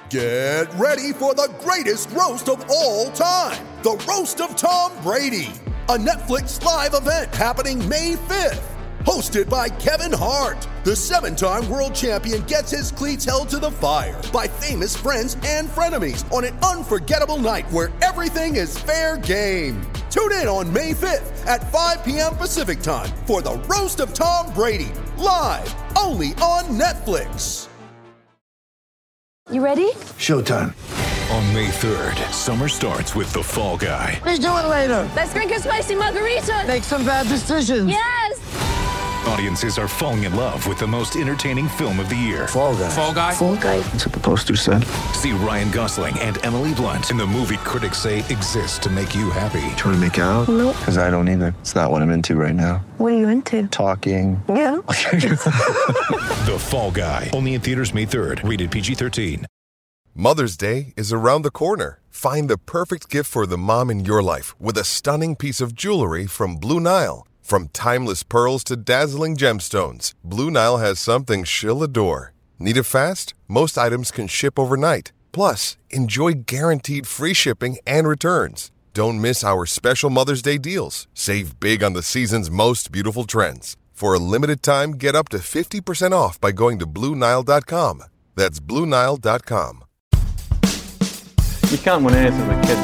Get ready for the greatest roast of all time, the Roast of Tom Brady, a Netflix live event happening May 5th. Hosted by Kevin Hart, the 7-time world champion gets his cleats held to the fire by famous friends and frenemies on an unforgettable night where everything is fair game. Tune in on May 5th at 5 p.m. Pacific time for the Roast of Tom Brady, live only on Netflix. You ready? Showtime. On May 3rd, summer starts with The Fall Guy. Let's do it later. Let's drink a spicy margarita. Make some bad decisions. Yes! Audiences are falling in love with the most entertaining film of the year. Fall Guy. Fall Guy? Fall Guy. That's what the poster said. See Ryan Gosling and Emily Blunt in the movie critics say exists to make you happy. Trying to make it out? Nope. Because I don't either. It's not what I'm into right now. What are you into? Talking. Yeah. The Fall Guy. Only in theaters May 3rd. Rated PG-13. Mother's Day is around the corner. Find the perfect gift for the mom in your life with a stunning piece of jewelry from Blue Nile. From timeless pearls to dazzling gemstones, Blue Nile has something she'll adore. Need it fast? Most items can ship overnight. Plus, enjoy guaranteed free shipping and returns. Don't miss our special Mother's Day deals. Save big on the season's most beautiful trends. For a limited time, get up to 50% off by going to BlueNile.com. That's BlueNile.com. You can't win anything with kids.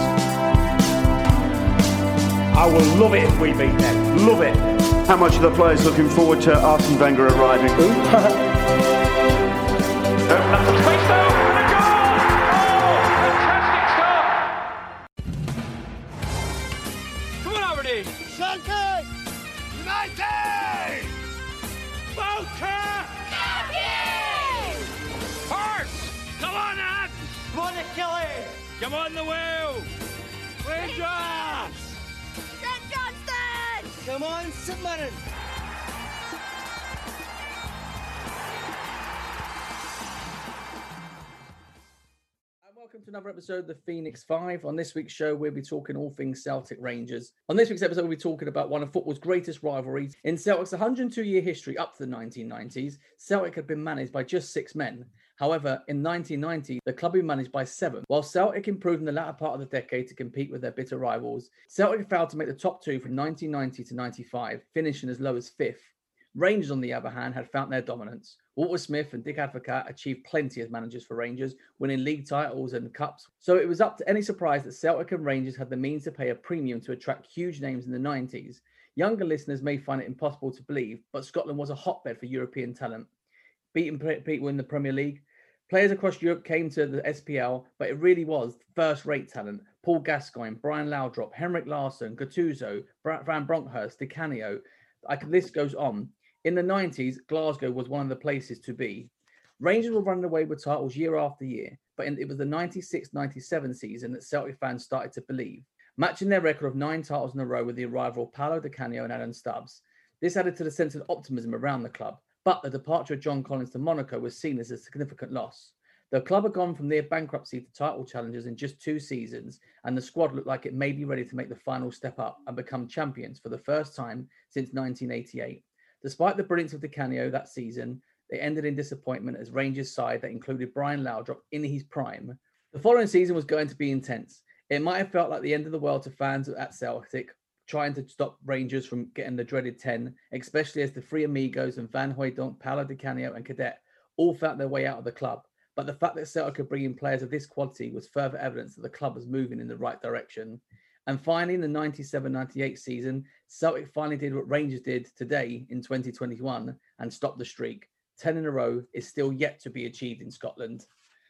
I will love it if we beat them. Love it. How much are the players looking forward to Arsene Wenger arriving? Come on, Aberdeen! Shanky! United! Boca! Horse! Come on, Nat! Monachilly! Come on the wheel! Rangers! St. Johnston! Come on, St. Mirren! Welcome to another episode of the Phoenix Five. On this week's show, we'll be talking all things Celtic Rangers. On this week's episode, we'll be talking about one of football's greatest rivalries. In Celtic's 102-year history up to the 1990s, Celtic had been managed by just 6 men. However, in 1990, the club had been managed by 7. While Celtic improved in the latter part of the decade to compete with their bitter rivals, Celtic failed to make the top 2 from 1990 to 95, finishing as low as 5th. Rangers, on the other hand, had found their dominance. Walter Smith and Dick Advocaat achieved plenty as managers for Rangers, winning league titles and cups. So it was up to any surprise that Celtic and Rangers had the means to pay a premium to attract huge names in the 90s. Younger listeners may find it impossible to believe, but Scotland was a hotbed for European talent. Beating people in the Premier League, players across Europe came to the SPL, but it really was first-rate talent. Paul Gascoigne, Brian Laudrup, Henrik Larsson, Gattuso, Van Bronckhorst, Di Canio. The list goes on. In the 90s, Glasgow was one of the places to be. Rangers were running away with titles year after year, but it was the 96-97 season that Celtic fans started to believe, matching their record of 9 titles in a row with the arrival of Paolo Di Canio and Alan Stubbs. This added to the sense of optimism around the club, but the departure of John Collins to Monaco was seen as a significant loss. The club had gone from near bankruptcy to title challenges in just 2 seasons, and the squad looked like it may be ready to make the final step up and become champions for the first time since 1988. Despite the brilliance of Di Canio that season, they ended in disappointment as Rangers' side that included Brian Laudrup in his prime. The following season was going to be intense. It might have felt like the end of the world to fans at Celtic, trying to stop Rangers from getting the dreaded 10, especially as the three amigos and Van Hooijdonk, Paolo Di Canio and Cadet all found their way out of the club. But the fact that Celtic could bring in players of this quality was further evidence that the club was moving in the right direction. And finally, in the 97-98 season, Celtic finally did what Rangers did today in 2021 and stopped the streak. 10 in a row is still yet to be achieved in Scotland.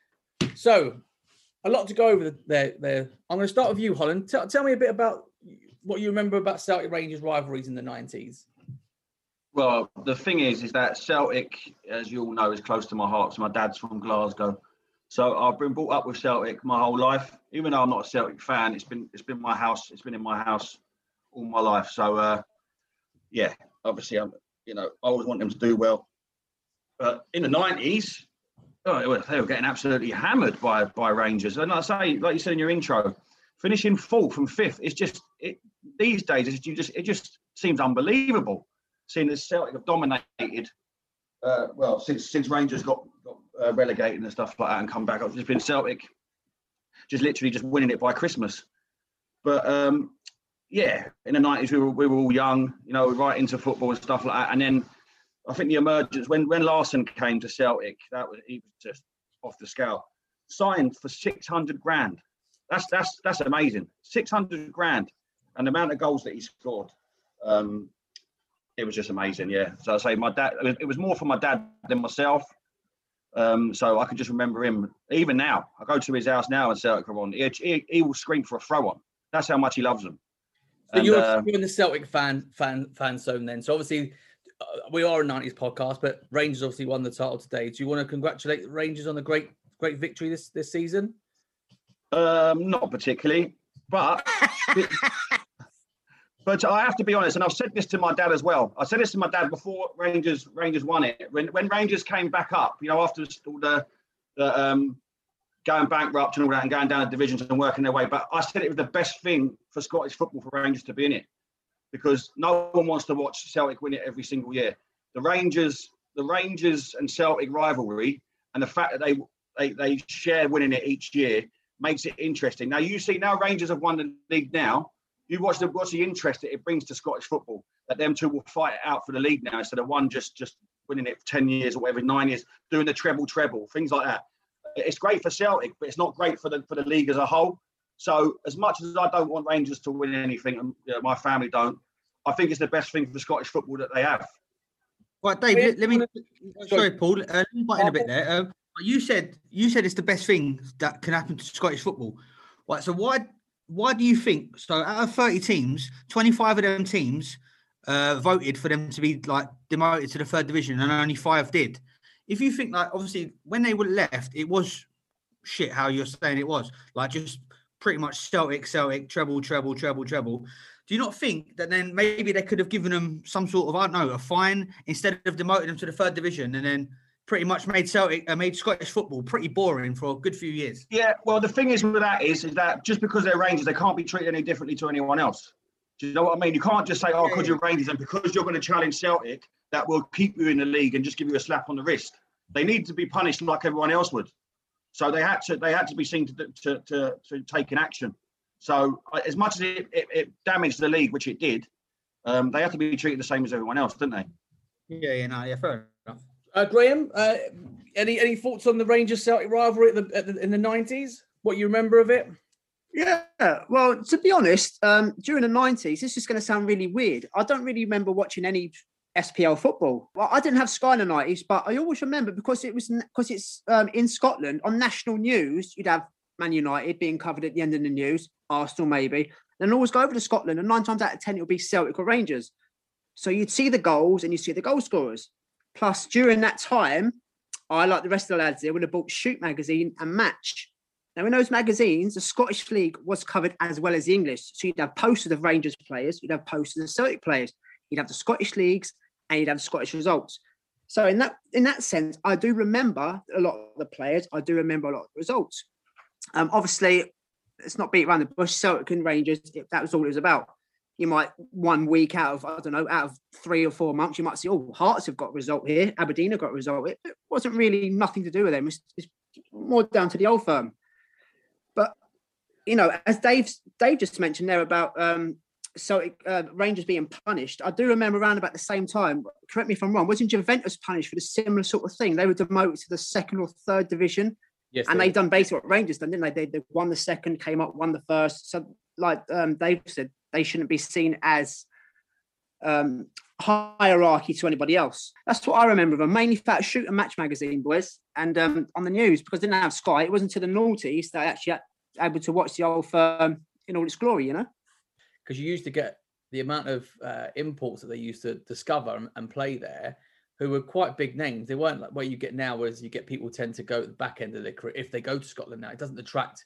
So, a lot to go over there. I'm going to start with you, Holland. Tell me a bit about what you remember about Celtic Rangers rivalries in the 90s. Well, the thing is that Celtic, as you all know, is close to my heart. So my dad's from Glasgow. So I've been brought up with Celtic my whole life. Even though I'm not a Celtic fan, it's been my house. It's been in my house all my life. So yeah, obviously I always want them to do well. But in the 90s, they were getting absolutely hammered by Rangers. And I say, like you said in your intro, finishing 4th and 5th. It's just these days. It just seems unbelievable. Seeing as Celtic have dominated, since Rangers got relegated and stuff like that and come back. I've just been Celtic, just literally just winning it by Christmas. But yeah, in the 90s we were all young, you know, right into football and stuff like that. And then I think the emergence when Larsson came to Celtic, he was just off the scale. Signed for 600 grand. That's amazing. 600 grand, and the amount of goals that he scored, it was just amazing. Yeah. So I say my dad. It was more for my dad than myself. So I can just remember him. Even now, I go to his house now and Celtic are on. He will scream for a throw on. That's how much he loves them. So you're in the Celtic fan zone then. So obviously, we are a 90s podcast, but Rangers obviously won the title today. Do you want to congratulate the Rangers on the great victory this season? Not particularly, but but I have to be honest, and I've said this to my dad as well. I said this to my dad before Rangers won it. When Rangers came back up, you know, after all the going bankrupt and all that, and going down the divisions and working their way. But I said it was the best thing for Scottish football for Rangers to be in it, because no one wants to watch Celtic win it every single year. The Rangers and Celtic rivalry, and the fact that they share winning it each year makes it interesting. Now you see, now Rangers have won the league. Now you watch the interest that it brings to Scottish football. That them two will fight it out for the league now, instead of one just winning it for 10 years or whatever, 9 years, doing the treble, things like that. It's great for Celtic, but it's not great for the league as a whole. So as much as I don't want Rangers to win anything, and you know, my family don't, I think it's the best thing for Scottish football that they have. Right, Dave. Let me. Sorry, Paul. Let me butt in a bit there. You said it's the best thing that can happen to Scottish football. Right. So why do you think? So out of 30 teams, 25 of them teams voted for them to be like demoted to the third division, and only 5 did. If you think, like, obviously when they were left, it was shit. How you're saying it was, like, just pretty much Celtic, treble. Do you not think that then maybe they could have given them some sort of, I don't know, a fine instead of demoting them to the third division, and then pretty much made Scottish football pretty boring for a good few years? Yeah, well, the thing is with that is that just because they're Rangers, they can't be treated any differently to anyone else. Do you know what I mean? You can't just say, because you're Rangers and because you're going to challenge Celtic, that will keep you in the league and just give you a slap on the wrist. They need to be punished like everyone else would. So they had to be seen to take an action. So as much as it damaged the league, which it did, they have to be treated the same as everyone else, don't they? Yeah, fair enough. Graham, any thoughts on the Rangers-Celtic rivalry in the 90s? What you remember of it? Yeah, well, to be honest, during the 90s, this is going to sound really weird. I don't really remember watching any SPL football. Well, I didn't have Sky in the 90s, but I always remember because it's in Scotland on national news. You'd have Man United being covered at the end of the news, Arsenal maybe. Then always go over to Scotland, and 9 times out of 10 it'll be Celtic or Rangers. So you'd see the goals and you see the goal scorers. Plus, during that time, I, like the rest of the lads there, would have bought Shoot magazine and Match. Now, in those magazines, the Scottish League was covered as well as the English. So you'd have posters of Rangers players, you'd have posters of Celtic players, you'd have the Scottish leagues, and you'd have the Scottish results. So in that sense, I do remember a lot of the players. I do remember a lot of the results. Obviously, let's not beat around the bush. Celtic and Rangers, if that was all it was about. You might 1 week out of 3 or 4 months, you might see, Hearts have got a result here. Aberdeen have got a result. It wasn't really nothing to do with them. It's more down to the old firm. But, you know, as Dave just mentioned there about Celtic Rangers being punished, I do remember around about the same time, correct me if I'm wrong, wasn't Juventus punished for the similar sort of thing? They were demoted to the second or third division. Yes, and they done basically what Rangers done, didn't they? They won the second, came up, won the first. So, like Dave said, they shouldn't be seen as hierarchy to anybody else. That's what I remember of them. Mainly for Shoot and Match magazine, boys. And on the news, because they didn't have Sky, it wasn't until the noughties that I actually able to watch the old firm in all its glory, you know? Because you used to get the amount of imports that they used to discover and play there, who were quite big names. They weren't like what you get now, whereas you get people tend to go at the back end of their career. If they go to Scotland now, it doesn't attract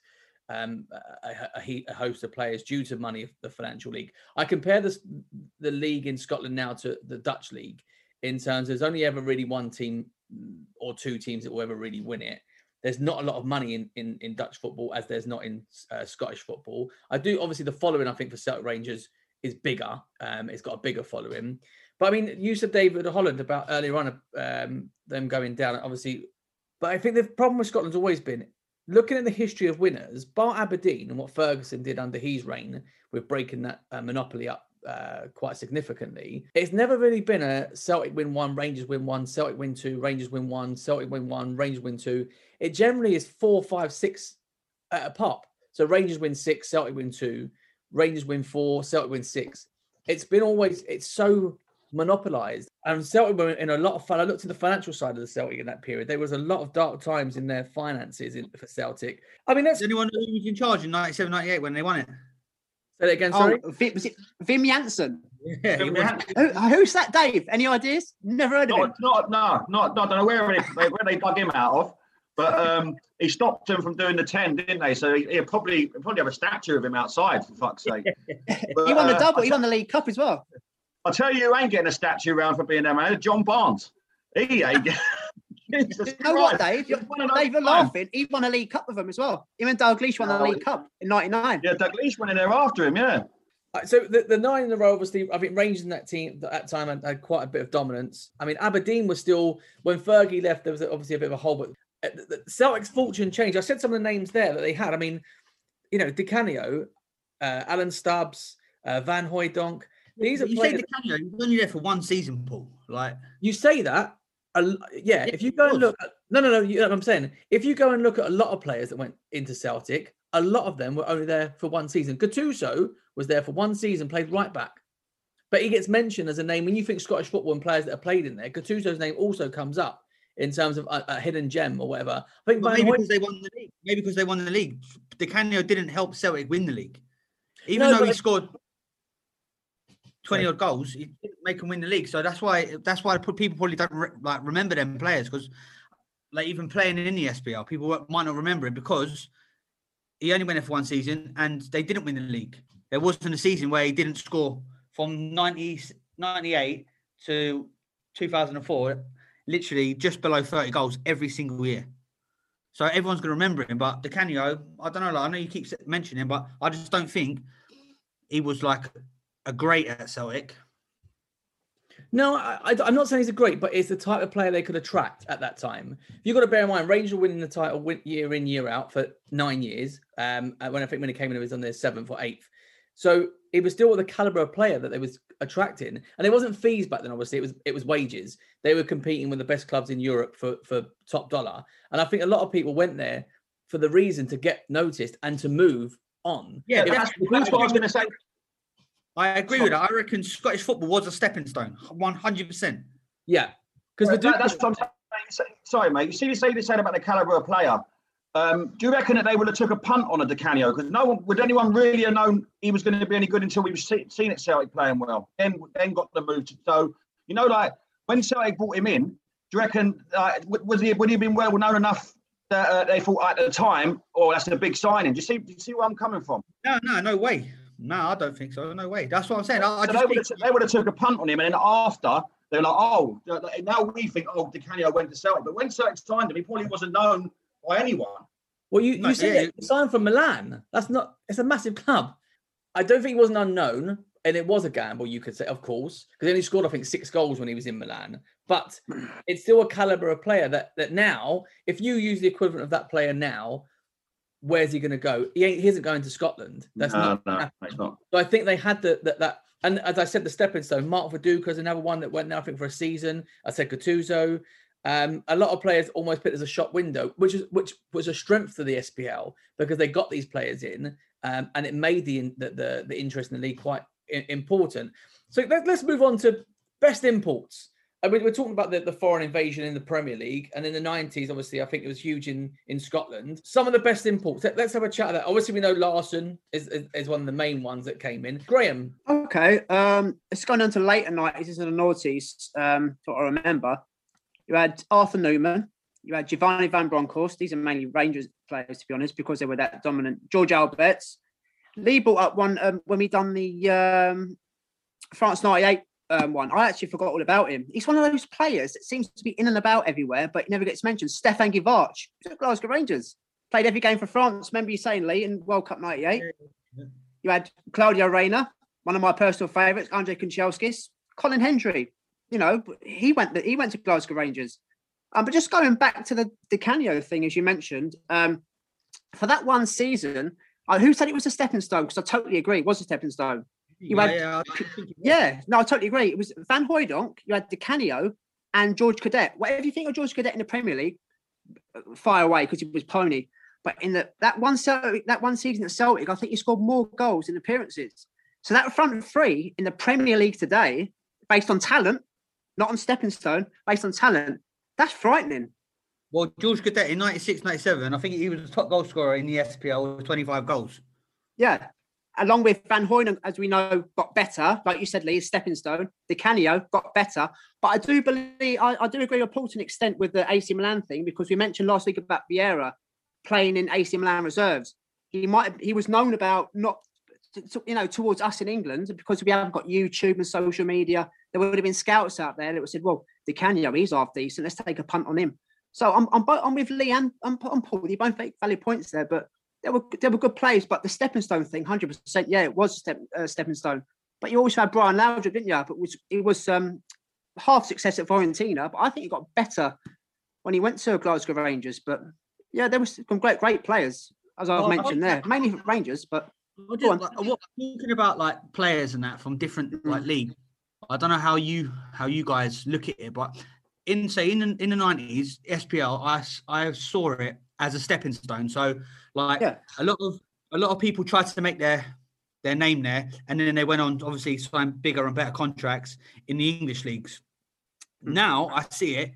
a host of players due to money of the financial league. I compare the league in Scotland now to the Dutch league in terms of there's only ever really one team or 2 teams that will ever really win it. There's not a lot of money in Dutch football as there's not in Scottish football. I do, obviously, the following, I think, for Celtic Rangers is bigger. It's got a bigger following. But, I mean, you said David Holland about earlier on them going down. Obviously, But I think the problem with Scotland's always been looking at the history of winners, bar Aberdeen and what Ferguson did under his reign with breaking that monopoly up quite significantly. It's never really been a Celtic win 1, Rangers win 1, Celtic win 2, Rangers win 1, Celtic win 1, Rangers win 2. It generally is 4, 5, 6 at a pop. So Rangers win 6, Celtic win 2, Rangers win 4, Celtic win 6. It's been always, it's so monopolised. And Celtic were in a lot of fun. I looked at the financial side of the Celtic in that period. There was a lot of dark times in their finances for Celtic. I mean, that's... Does anyone know who was in charge in 97, 98 when they won it? Say that again, sorry? Was it Wim Jansen? Yeah, who's that, Dave? Any ideas? Never heard of him. I don't know where they dug him out of, but he stopped them from doing the 10, didn't they? So he'll probably have a statue of him outside, for fuck's sake. But, he won the double. He won the League Cup as well. I'll tell you who ain't getting a statue around for being there, man. John Barnes. He ain't getting... You know what, Dave? Dave, you're laughing. He won a League Cup with them as well. Him and Dalglish won the League Cup in '99. Yeah, Dalglish went in there after him, yeah. So the 9 in a row, obviously, I think Rangers in that team at that time had quite a bit of dominance. I mean, Aberdeen was still, when Fergie left, there was obviously a bit of a hole, but the Celtic's fortune changed. I said some of the names there that they had. I mean, Di Canio, Alan Stubbs, Van Hooijdonk. These are you players. say Di Canio, he was only there for one season, Paul. Like, you say that. Yeah, if you go and look at, no, you know what I'm saying. If you go and look at a lot of players that went into Celtic, a lot of them were only there for one season. Gattuso was there for one season, played right back. But he gets mentioned as a name. When you think Scottish football and players that have played in there, Gattuso's name also comes up in terms of a hidden gem or whatever. I think maybe because they won the league. Maybe because they won the league. Di Canio didn't help Celtic win the league. Even though he scored 20-odd goals, he didn't make them win the league. So that's why people probably don't remember them players, because even playing in the SPL, people might not remember him because he only went there for one season and they didn't win the league. There wasn't a season where he didn't score from 98 to 2004, literally just below 30 goals every single year. So everyone's going to remember him. But Di Canio, I don't know. I know you keep mentioning him, but I just don't think he was a great at Celtic. No, I'm not saying he's a great, but it's the type of player they could attract at that time. You've got to bear in mind, Rangers were winning the title year in, year out for 9 years. When he came in, it was on their 7th or 8th. So it was still the caliber of player that they was attracting. And it wasn't fees back then, obviously. It was wages. They were competing with the best clubs in Europe for top dollar. And I think a lot of people went there for the reason to get noticed and to move on. Yeah, that's what I was going to say. I agree with that. I reckon Scottish football was a stepping stone, 100%. Yeah, because that's what I'm saying. Sorry, mate. You see, they said about the caliber of player. Do you reckon that they would have took a punt on a Di Canio? Because would anyone really have known he was going to be any good until we was seen at Celtic playing well? Then got the move. So when Celtic brought him in, do you reckon would he have been well known enough that they thought at the time, "Oh, that's a big signing"? Do you see where I'm coming from? No way. No, I don't think so. No way. That's what I'm saying. They would have took a punt on him, and then after they're like, "Oh, now we think, Di Canio went to Celtic." But when Celtic signed him, he probably wasn't known by anyone. Well, you said he signed from Milan. It's a massive club. I don't think he wasn't unknown, and it was a gamble, you could say, of course, because he only scored, I think, 6 goals when he was in Milan. But it's still a caliber of player that now, if you use the equivalent of that player now, where's he going to go? He isn't going to Scotland. That's not. So I think they had that. And as I said, the stepping stone. Mark Viduka is another one that went now, I think, for a season. I said Gattuso. A lot of players almost put it as a shop window, which was a strength to the SPL because they got these players in, and it made the interest in the league quite important. So let's move on to best imports. We're talking about the foreign invasion in the Premier League, and in the 90s, obviously, I think it was huge in Scotland. Some of the best imports. Let's have a chat of that. Obviously, we know Larsson is one of the main ones that came in. Graham. Okay. It's gone on to later 90s. It's in the noughties, what I remember. You had Arthur Newman. You had Giovanni Van Bronckhorst. These are mainly Rangers players, to be honest, because they were that dominant. George Alberts. Lee brought up one when we done the France 98 one. I actually forgot all about him. He's one of those players that seems to be in and about everywhere, but he never gets mentioned. Stefan Givarch, Glasgow Rangers. Played every game for France. Remember you saying, Lee, in World Cup 98? Yeah. You had Claudio Reyna, one of my personal favourites, Andrei Kanchelskis, Colin Hendry. He went to Glasgow Rangers. But just going back to the Di Canio thing, as you mentioned, for that one season, who said it was a stepping stone? Because I totally agree, it was a stepping stone. I totally agree. It was Van Hooijdonk, you had Di Canio and George Cadet. Whatever you think of George Cadet in the Premier League, fire away because he was pony. But in that one season at Celtic, I think he scored more goals in appearances. So that front three in the Premier League today, based on talent, not on stepping stone, based on talent, that's frightening. Well, George Cadet in 96, 97, I think he was the top goal scorer in the SPL with 25 goals. Yeah. Along with Van Hooijdonk, as we know, got better. Like you said, Lee, stepping stone. Di Canio got better. But I do believe, I do agree with Paul to an extent with the AC Milan thing, because we mentioned last week about Vieira playing in AC Milan reserves. He was known about not, towards us in England, because we haven't got YouTube and social media. There would have been scouts out there that would have said, well, Di Canio, he's half decent. Let's take a punt on him. So I'm with Lee and I'm Paul. You both make valid points there, but they were good plays. But the stepping stone thing, 100%, yeah, it was a stepping stone. But you also had Brian Laudrup, didn't you? But it was half success at Fiorentina, but I think he got better when he went to Glasgow Rangers. But yeah, there was some great players, as I've mentioned there, mainly Rangers. But talking about like players and that from different like leagues, I don't know how you guys look at it, but in the 90s SPL, I saw it as a stepping stone. So like a lot of people tried to make their name there, and then they went on to obviously sign bigger and better contracts in the English leagues. Now I see it.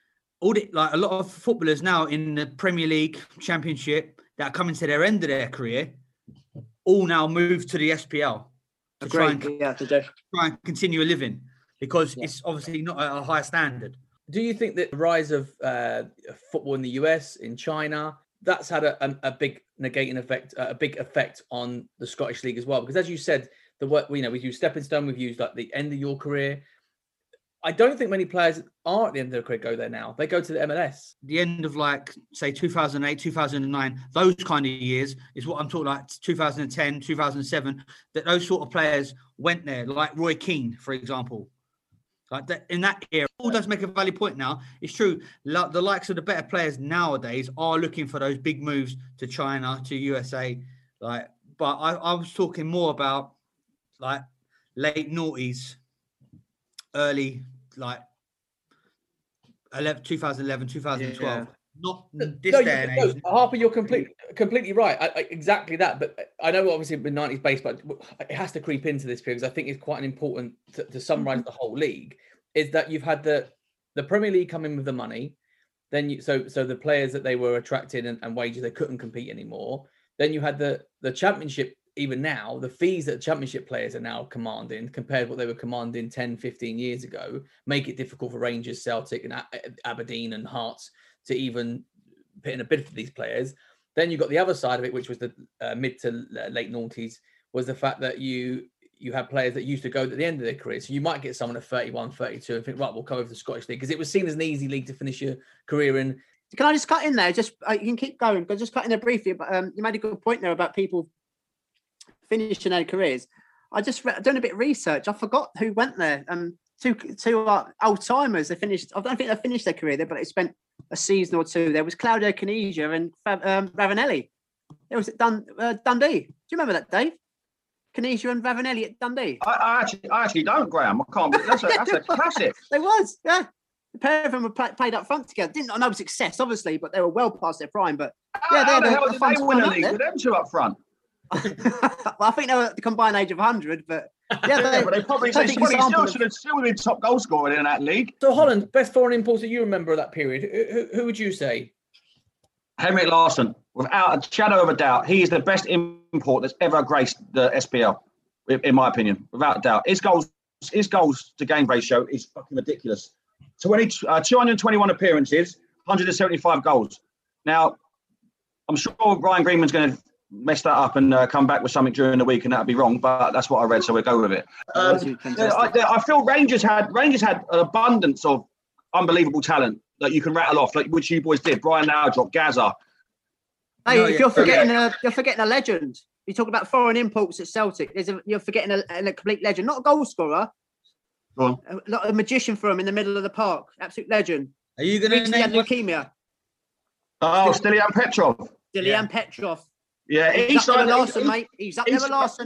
A lot of footballers now in the Premier League, Championship, that are coming to their end of their career, all now move to the SPL to try and continue a living, because it's obviously not at a high standard. Do you think that the rise of football in the US, in China, that's had a big negating effect, a big effect on the Scottish League as well? Because as you said, we've used stepping stone, we've used like the end of your career. I don't think many players are at the end of their career go there now. They go to the MLS. The end of like, say, 2008, 2009, those kind of years is what I'm talking like 2010, 2007, that those sort of players went there, like Roy Keane, for example. Like that, in that era, Paul does make a valid point now. It's true. The likes of the better players nowadays are looking for those big moves to China, to USA. But I was talking more about like late noughties, early 2011, 2012. Yeah. Not this day and age. Harper, you're completely right. Exactly that. But I know obviously the 90s base, but it has to creep into this period because I think it's quite important to summarize the whole league, is that you've had the Premier League come in with the money. Then so the players that they were attracted and wages, they couldn't compete anymore. Then you had the Championship. Even now, the fees that Championship players are now commanding compared to what they were commanding 10, 15 years ago, make it difficult for Rangers, Celtic and Aberdeen and Hearts to even put in a bid for these players. Then you got the other side of it, which was the mid to late noughties, was the fact that you had players that used to go at the end of their career. So you might get someone at 31, 32 and think, right, we'll come over to the Scottish League, because it was seen as an easy league to finish your career in. Can I just cut in there? Just you can keep going, but just cut in there briefly. But you made a good point there about people finishing their careers. I just done a bit of research. I forgot who went there. Two old timers. I don't think they finished their career there, but they spent a season or two. There was Claudio Caniggia and Ravanelli. It was at Dundee. Do you remember that, Dave? Caniggia and Ravanelli at Dundee. I actually don't, Graham. I can't. That's a classic. There was, yeah. The pair of them were played up front together. Didn't know success, obviously, but they were well past their prime. But yeah, how the hell did they win a league with them two up front? Well, I think they were at the combined age of 100, but yeah, but they probably still should have been top goal scorer in that league. So Holland, best foreign importer you remember of that period? Who would you say? Henrik Larsson, without a shadow of a doubt, he is the best import that's ever graced the SPL, in my opinion, without a doubt. His goals to game ratio is fucking ridiculous. 221 appearances, 175 goals. Now, I'm sure Ryan Greenman's going to mess that up and come back with something during the week, and that'd be wrong, but that's what I read, so we'll go with it. I feel Rangers had an abundance of unbelievable talent that you can rattle off, like which you boys did. Brian Laudrup, Gazza. Hey, you're forgetting a legend. You talk about foreign imports at Celtic. You're forgetting a complete legend, not a goal scorer. A magician for him in the middle of the park. Absolute legend. Are you going to Recently had name leukemia. Oh, Stilian Petrov. Stilian Petrov. Yeah, he's up there with Larson, mate. He's up there with Larson.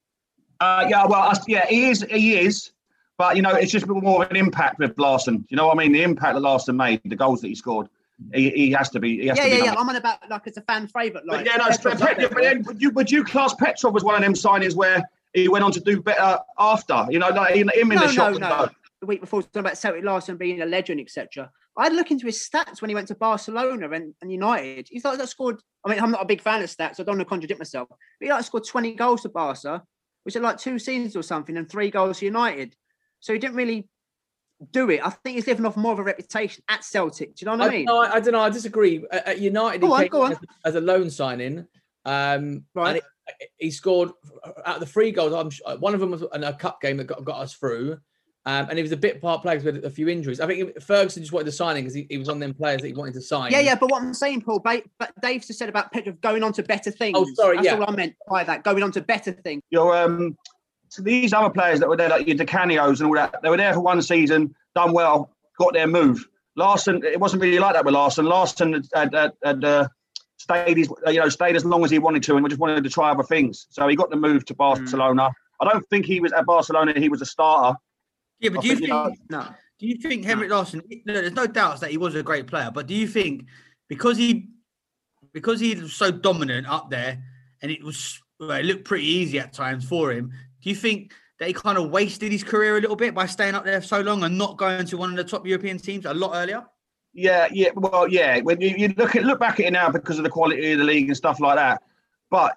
He is. But, it's just more of an impact with Larson. You know what I mean? The impact that Larson made, the goals that he scored, he has to be. Yeah. I'm on about as a fan favourite. Like, would you class Petrov as one of them signings where he went on to do better after? Him in the shot. No. The week before, talking about Celtic Larson being a legend, etc. I'd look into his stats when he went to Barcelona and United. He's like that scored. I mean, I'm not a big fan of stats, so I don't want to contradict myself. But he scored 20 goals for Barca, which are like 2 seasons or something, and 3 goals for United. So he didn't really do it. I think he's living off more of a reputation at Celtic. Do you know what I mean? I don't know. I disagree. At United, he came as a loan signing. Right. And he scored out of the 3 goals. One of them was in a cup game that got us through. And he was a bit part player with a few injuries. I think Ferguson just wanted to sign him because he was one of them players that he wanted to sign. Yeah. But what I'm saying, Paul, but Dave just said about Petrov going on to better things. Oh, sorry. That's all I meant by that. Going on to better things. So these other players that were there, like your Di Canios and all that, they were there for 1 season, done well, got their move. Larson, it wasn't really like that with Larson. Larson had stayed as long as he wanted to, and just wanted to try other things. So he got the move to Barcelona. I don't think he was at Barcelona. He was a starter. Yeah, but do you think Henrik Larsson? There's no doubts that he was a great player, but do you think because he was so dominant up there, and it looked pretty easy at times for him? Do you think that he kind of wasted his career a little bit by staying up there for so long and not going to one of the top European teams a lot earlier? Yeah. Well, yeah. When you look back at it now because of the quality of the league and stuff like that, but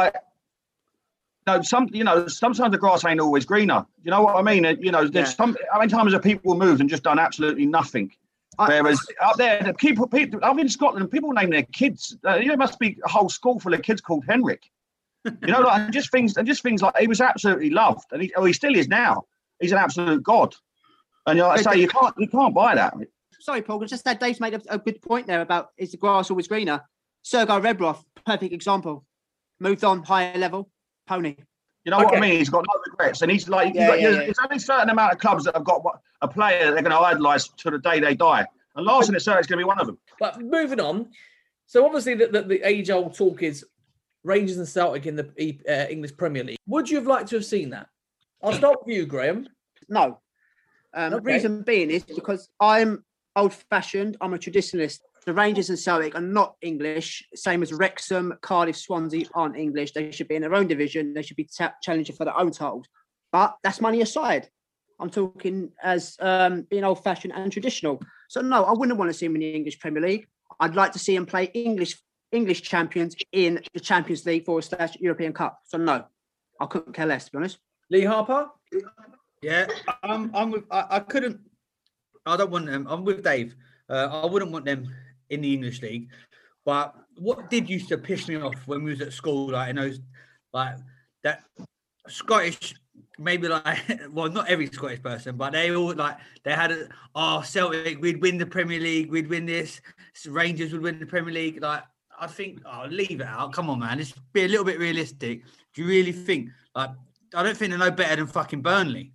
sometimes the grass ain't always greener. You know what I mean? There's how many times have people moved and just done absolutely nothing? Whereas up there, the people up in Scotland, people name their kids. There must be a whole school full of kids called Henrik. And just things like he was absolutely loved, and he still is now. He's an absolute god, and you can't buy that. Sorry, Paul, just that Dave's made a good point there about is the grass always greener. Sergei Rebrov, perfect example. Moved on, higher level, pony. You know what I mean? He's got no regrets, and he's like, there's only a certain amount of clubs that have got a player that they're going to idolise to the day they die, and Larson is certainly going to be one of them. But moving on, so obviously the age-old talk is Rangers and Celtic in the English Premier League. Would you have liked to have seen that? I'll start with you, Graham. No. The reason being is because I'm old-fashioned. I'm a traditionalist. The Rangers and Celtic are not English, same as Wrexham, Cardiff, Swansea aren't English. They should be in their own division. They should be challenging for their own titles. But that's money aside. I'm talking as being old-fashioned and traditional. So, no, I wouldn't want to see him in the English Premier League. I'd like to see him play English champions in the Champions League / European Cup. So no, I couldn't care less, to be honest. Lee Harper? Yeah, I couldn't. I don't want them. I'm with Dave. I wouldn't want them in the English league. But what did used to piss me off when we was at school, like that Scottish, maybe not every Scottish person, but they all they had Celtic, we'd win the Premier League, we'd win this. Rangers would win the Premier League. I think, leave it out. Come on, man. Let's be a little bit realistic. Do you really think, I don't think they're no better than fucking Burnley.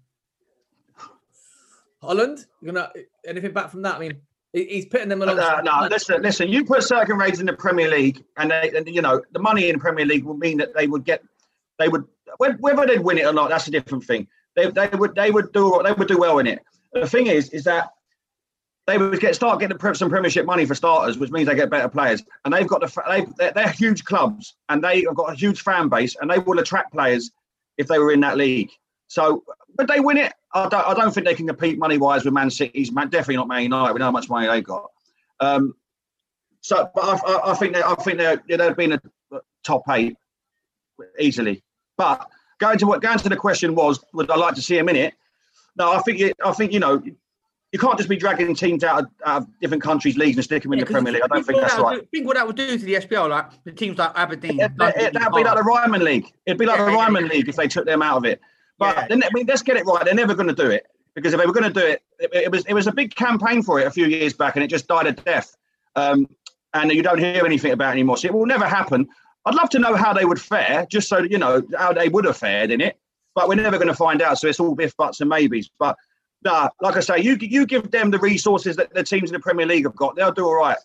Holland? Anything back from that? I mean, he's putting them along. No, listen. You put Celtic and Rangers in the Premier League, and the money in the Premier League would mean that whether they'd win it or not, that's a different thing. They would do well in it. The thing is that they would start getting some Premiership money for starters, which means they get better players. And they've got they're huge clubs, and they have got a huge fan base, and they will attract players if they were in that league. So, would they win it? I don't think they can compete money wise with Man City's. Definitely not Man United. We know how much money they've got. But I think they'd been a top 8 easily. But going to the question would I like to see him in it? No, I think you can't just be dragging teams out of different countries' leagues and sticking them in the Premier League. I don't think that's right. Think what that would do to the SPL, like the teams like Aberdeen. That'd be like the Ryman League. It'd be like the Ryman League if they took them out of it. But then, let's get it right. They're never going to do it, because if they were going to do it, it was a big campaign for it a few years back, and it just died a death. And you don't hear anything about it anymore. So it will never happen. I'd love to know how they would fare, just so how they would have fared in it. But we're never going to find out. So it's all biff, buts, and maybes. But Nah, like I say, you give them the resources that the teams in the Premier League have got. They'll do all right.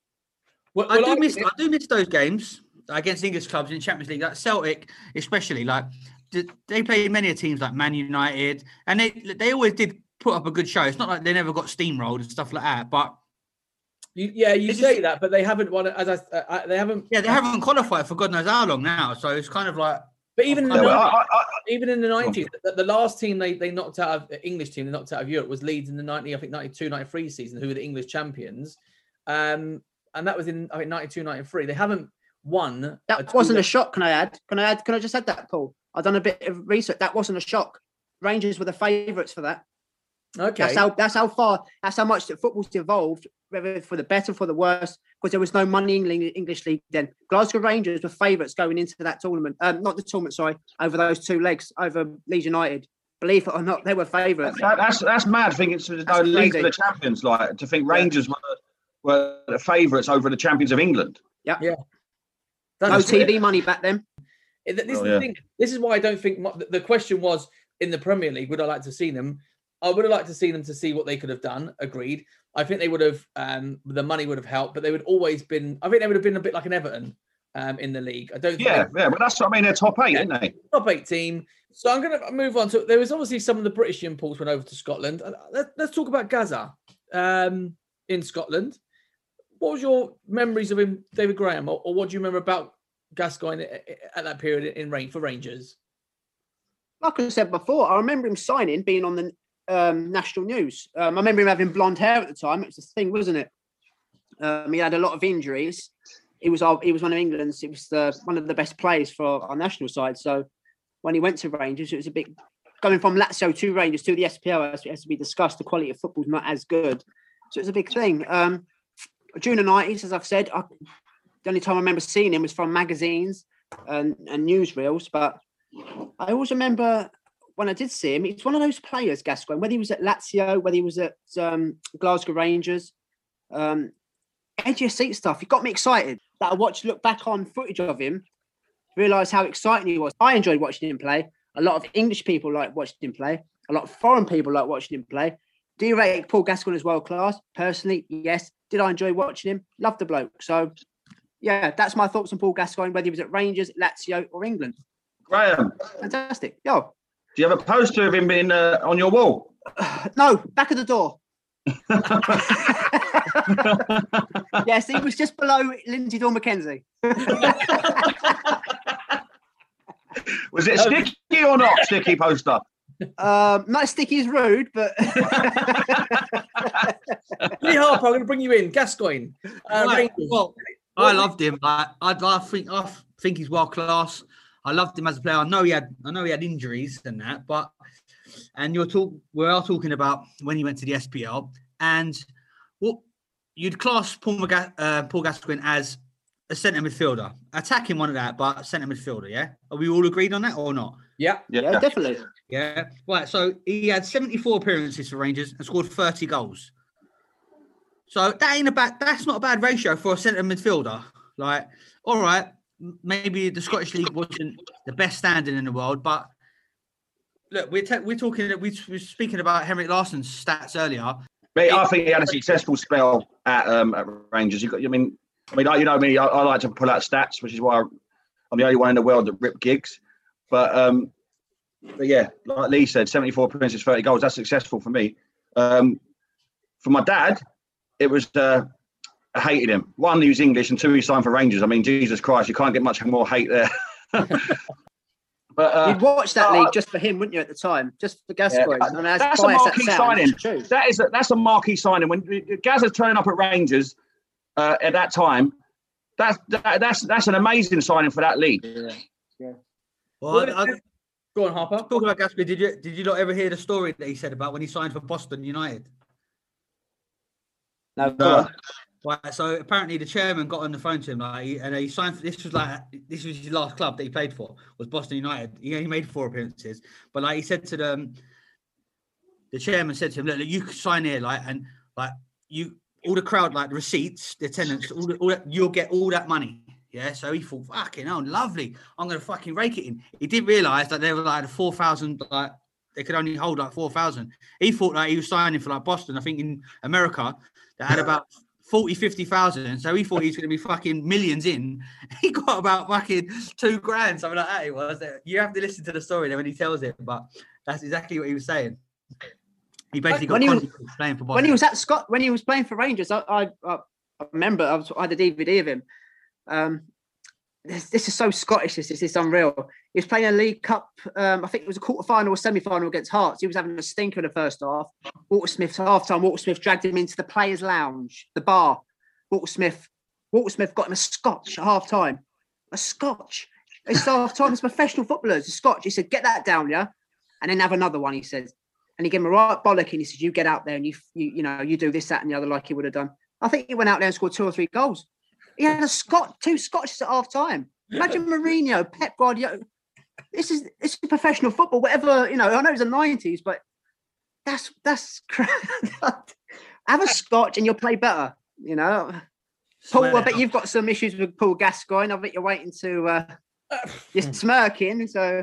I do miss those games against English clubs in the Champions League, like Celtic, especially. Like they played many teams like Man United, and they always did put up a good show. It's not like they never got steamrolled and stuff like that. But you say that, but they haven't won it. They haven't. Yeah, they haven't qualified for God knows how long now. So it's kind of like. But even in the 90s, the last team they knocked out of English team they knocked out of Europe was Leeds in the 92-93 season, who were the English champions. And that was in 92-93. They haven't won. That wasn't a shock. Can I just add that, Paul? I've done a bit of research. That wasn't a shock. Rangers were the favourites for that. Okay. That's how much that football's evolved, whether for the better or for the worse, because there was no money in the English league then. Glasgow Rangers were favourites going into that tournament. Not the tournament, sorry, over those two legs, over Leeds United. Believe it or not, they were favourites. That's mad. Thinking it's the League of the Champions, like to think Rangers were the favourites over the champions of England. Yeah. That's no TV money back then. This is why I don't think the question was in the Premier League. Would I like to see them? I would have liked to see them to see what they could have done. Agreed. I think they would have. The money would have helped, but they would always been. I think they would have been a bit like an Everton in the league. I don't. Think but that's what I mean. They're top 8, aren't they? Top 8 team. So I'm going to move on to. There was obviously some of the British imports went over to Scotland. Let's talk about Gaza in Scotland. What was your memories of him, David Graham, or what do you remember about Gascoigne at that period for Rangers? Like I said before, I remember him signing, being on the national news. I remember him having blonde hair at the time. It was a thing, wasn't it? He had a lot of injuries. He was one of England's. It was one of the best players for our national side. So when he went to Rangers, it was a bit going from Lazio to Rangers to the SPL. As has to be discussed, the quality of football is not as good. So it's a big thing. During the 90s, as I've said, the only time I remember seeing him was from magazines and newsreels. But I always remember when I did see him, he's one of those players, Gascoigne, whether he was at Lazio, whether he was at Glasgow Rangers, edge of seat stuff. He got me excited. That I look back on footage of him, realise how exciting he was. I enjoyed watching him play. A lot of English people like watching him play. A lot of foreign people like watching him play. Do you rate Paul Gascoigne as world class? Personally, yes. Did I enjoy watching him? Loved the bloke. So, yeah, that's my thoughts on Paul Gascoigne, whether he was at Rangers, Lazio or England. Graham. Fantastic. Yo. Do you have a poster of him on your wall? No, back of the door. Yes, he was just below Lindsay Dawn McKenzie. Was it sticky or not sticky poster? Not as sticky as rude, but Lee Harper, I'm going to bring you in. Gascoigne. Well, I loved him. I think he's world class. I loved him as a player. I know he had injuries and that, but we are talking about when he went to the SPL, and you'd class Paul Gascoigne as a centre midfielder, attacking one of that, but centre midfielder. Yeah, are we all agreed on that or not? Yeah, definitely. Yeah, right. So he had 74 appearances for Rangers and scored 30 goals. So that's not a bad ratio for a centre midfielder. Like, all right, maybe the Scottish League wasn't the best standing in the world, but look, we're speaking about Henrik Larsson's stats earlier. Mate, I think he had a successful spell at Rangers. I mean, you know me, I like to pull out stats, which is why I'm the only one in the world that rip gigs. But yeah, like Lee said, 74 appearances, 30 goals. That's successful for me. For my dad, it was I hated him. One, he was English, and two, he signed for Rangers. I mean, Jesus Christ, you can't get much more hate there. But you'd watch that league just for him, wouldn't you, at the time? Just for Gascoigne. Yeah, that's a marquee signing. That's a marquee signing. When Gazza's turning up at Rangers at that time, that's an amazing signing for that league. Yeah. Well, go on, Harper. Talking about Gascoigne, did you not ever hear the story that he said about when he signed for Boston United? No. Right, so apparently the chairman got on the phone to him, and he signed for this was his last club that he played for, was Boston United. He only made 4 appearances, but he said to them, the chairman said to him, "Look, you sign here, and you all the crowd, the receipts, the attendance, all that, you'll get all that money." Yeah, so he thought, fucking hell, lovely. I'm gonna fucking rake it in. He didn't realise that there were 4,000 they could only hold like 4,000. He thought like he was signing for like Boston. I think in America they had about 40, 50,000. So he thought he was going to be fucking millions in. He got about fucking $2,000, something like that. It was. You have to listen to the story there when he tells it, but that's exactly what he was saying. He basically got playing for Boston. When he was at Scott, when he was playing for Rangers, I remember I had a DVD of him. This is so Scottish. This is unreal. He was playing a League Cup. I think it was a quarter-final or semi-final against Hearts. He was having a stinker in the first half. Walter Smith's half-time. Walter Smith dragged him into the players' lounge, the bar. Walter Smith got him a scotch at half-time. A scotch. It's half-time. It's professional footballers. A scotch. He said, "Get that down, yeah, and then have another one." He said, and he gave him a right bollock, and he said, "You get out there and you do this, that, and the other like he would have done." I think he went out there and scored 2 or 3 goals. He had two Scotches at half time. Imagine Mourinho, Pep Guardiola. This is professional football. Whatever, I know it was the 90s, but that's have a Scotch and you'll play better. Paul, I bet you've got some issues with Paul Gascoigne. I bet you're waiting to you're smirking. So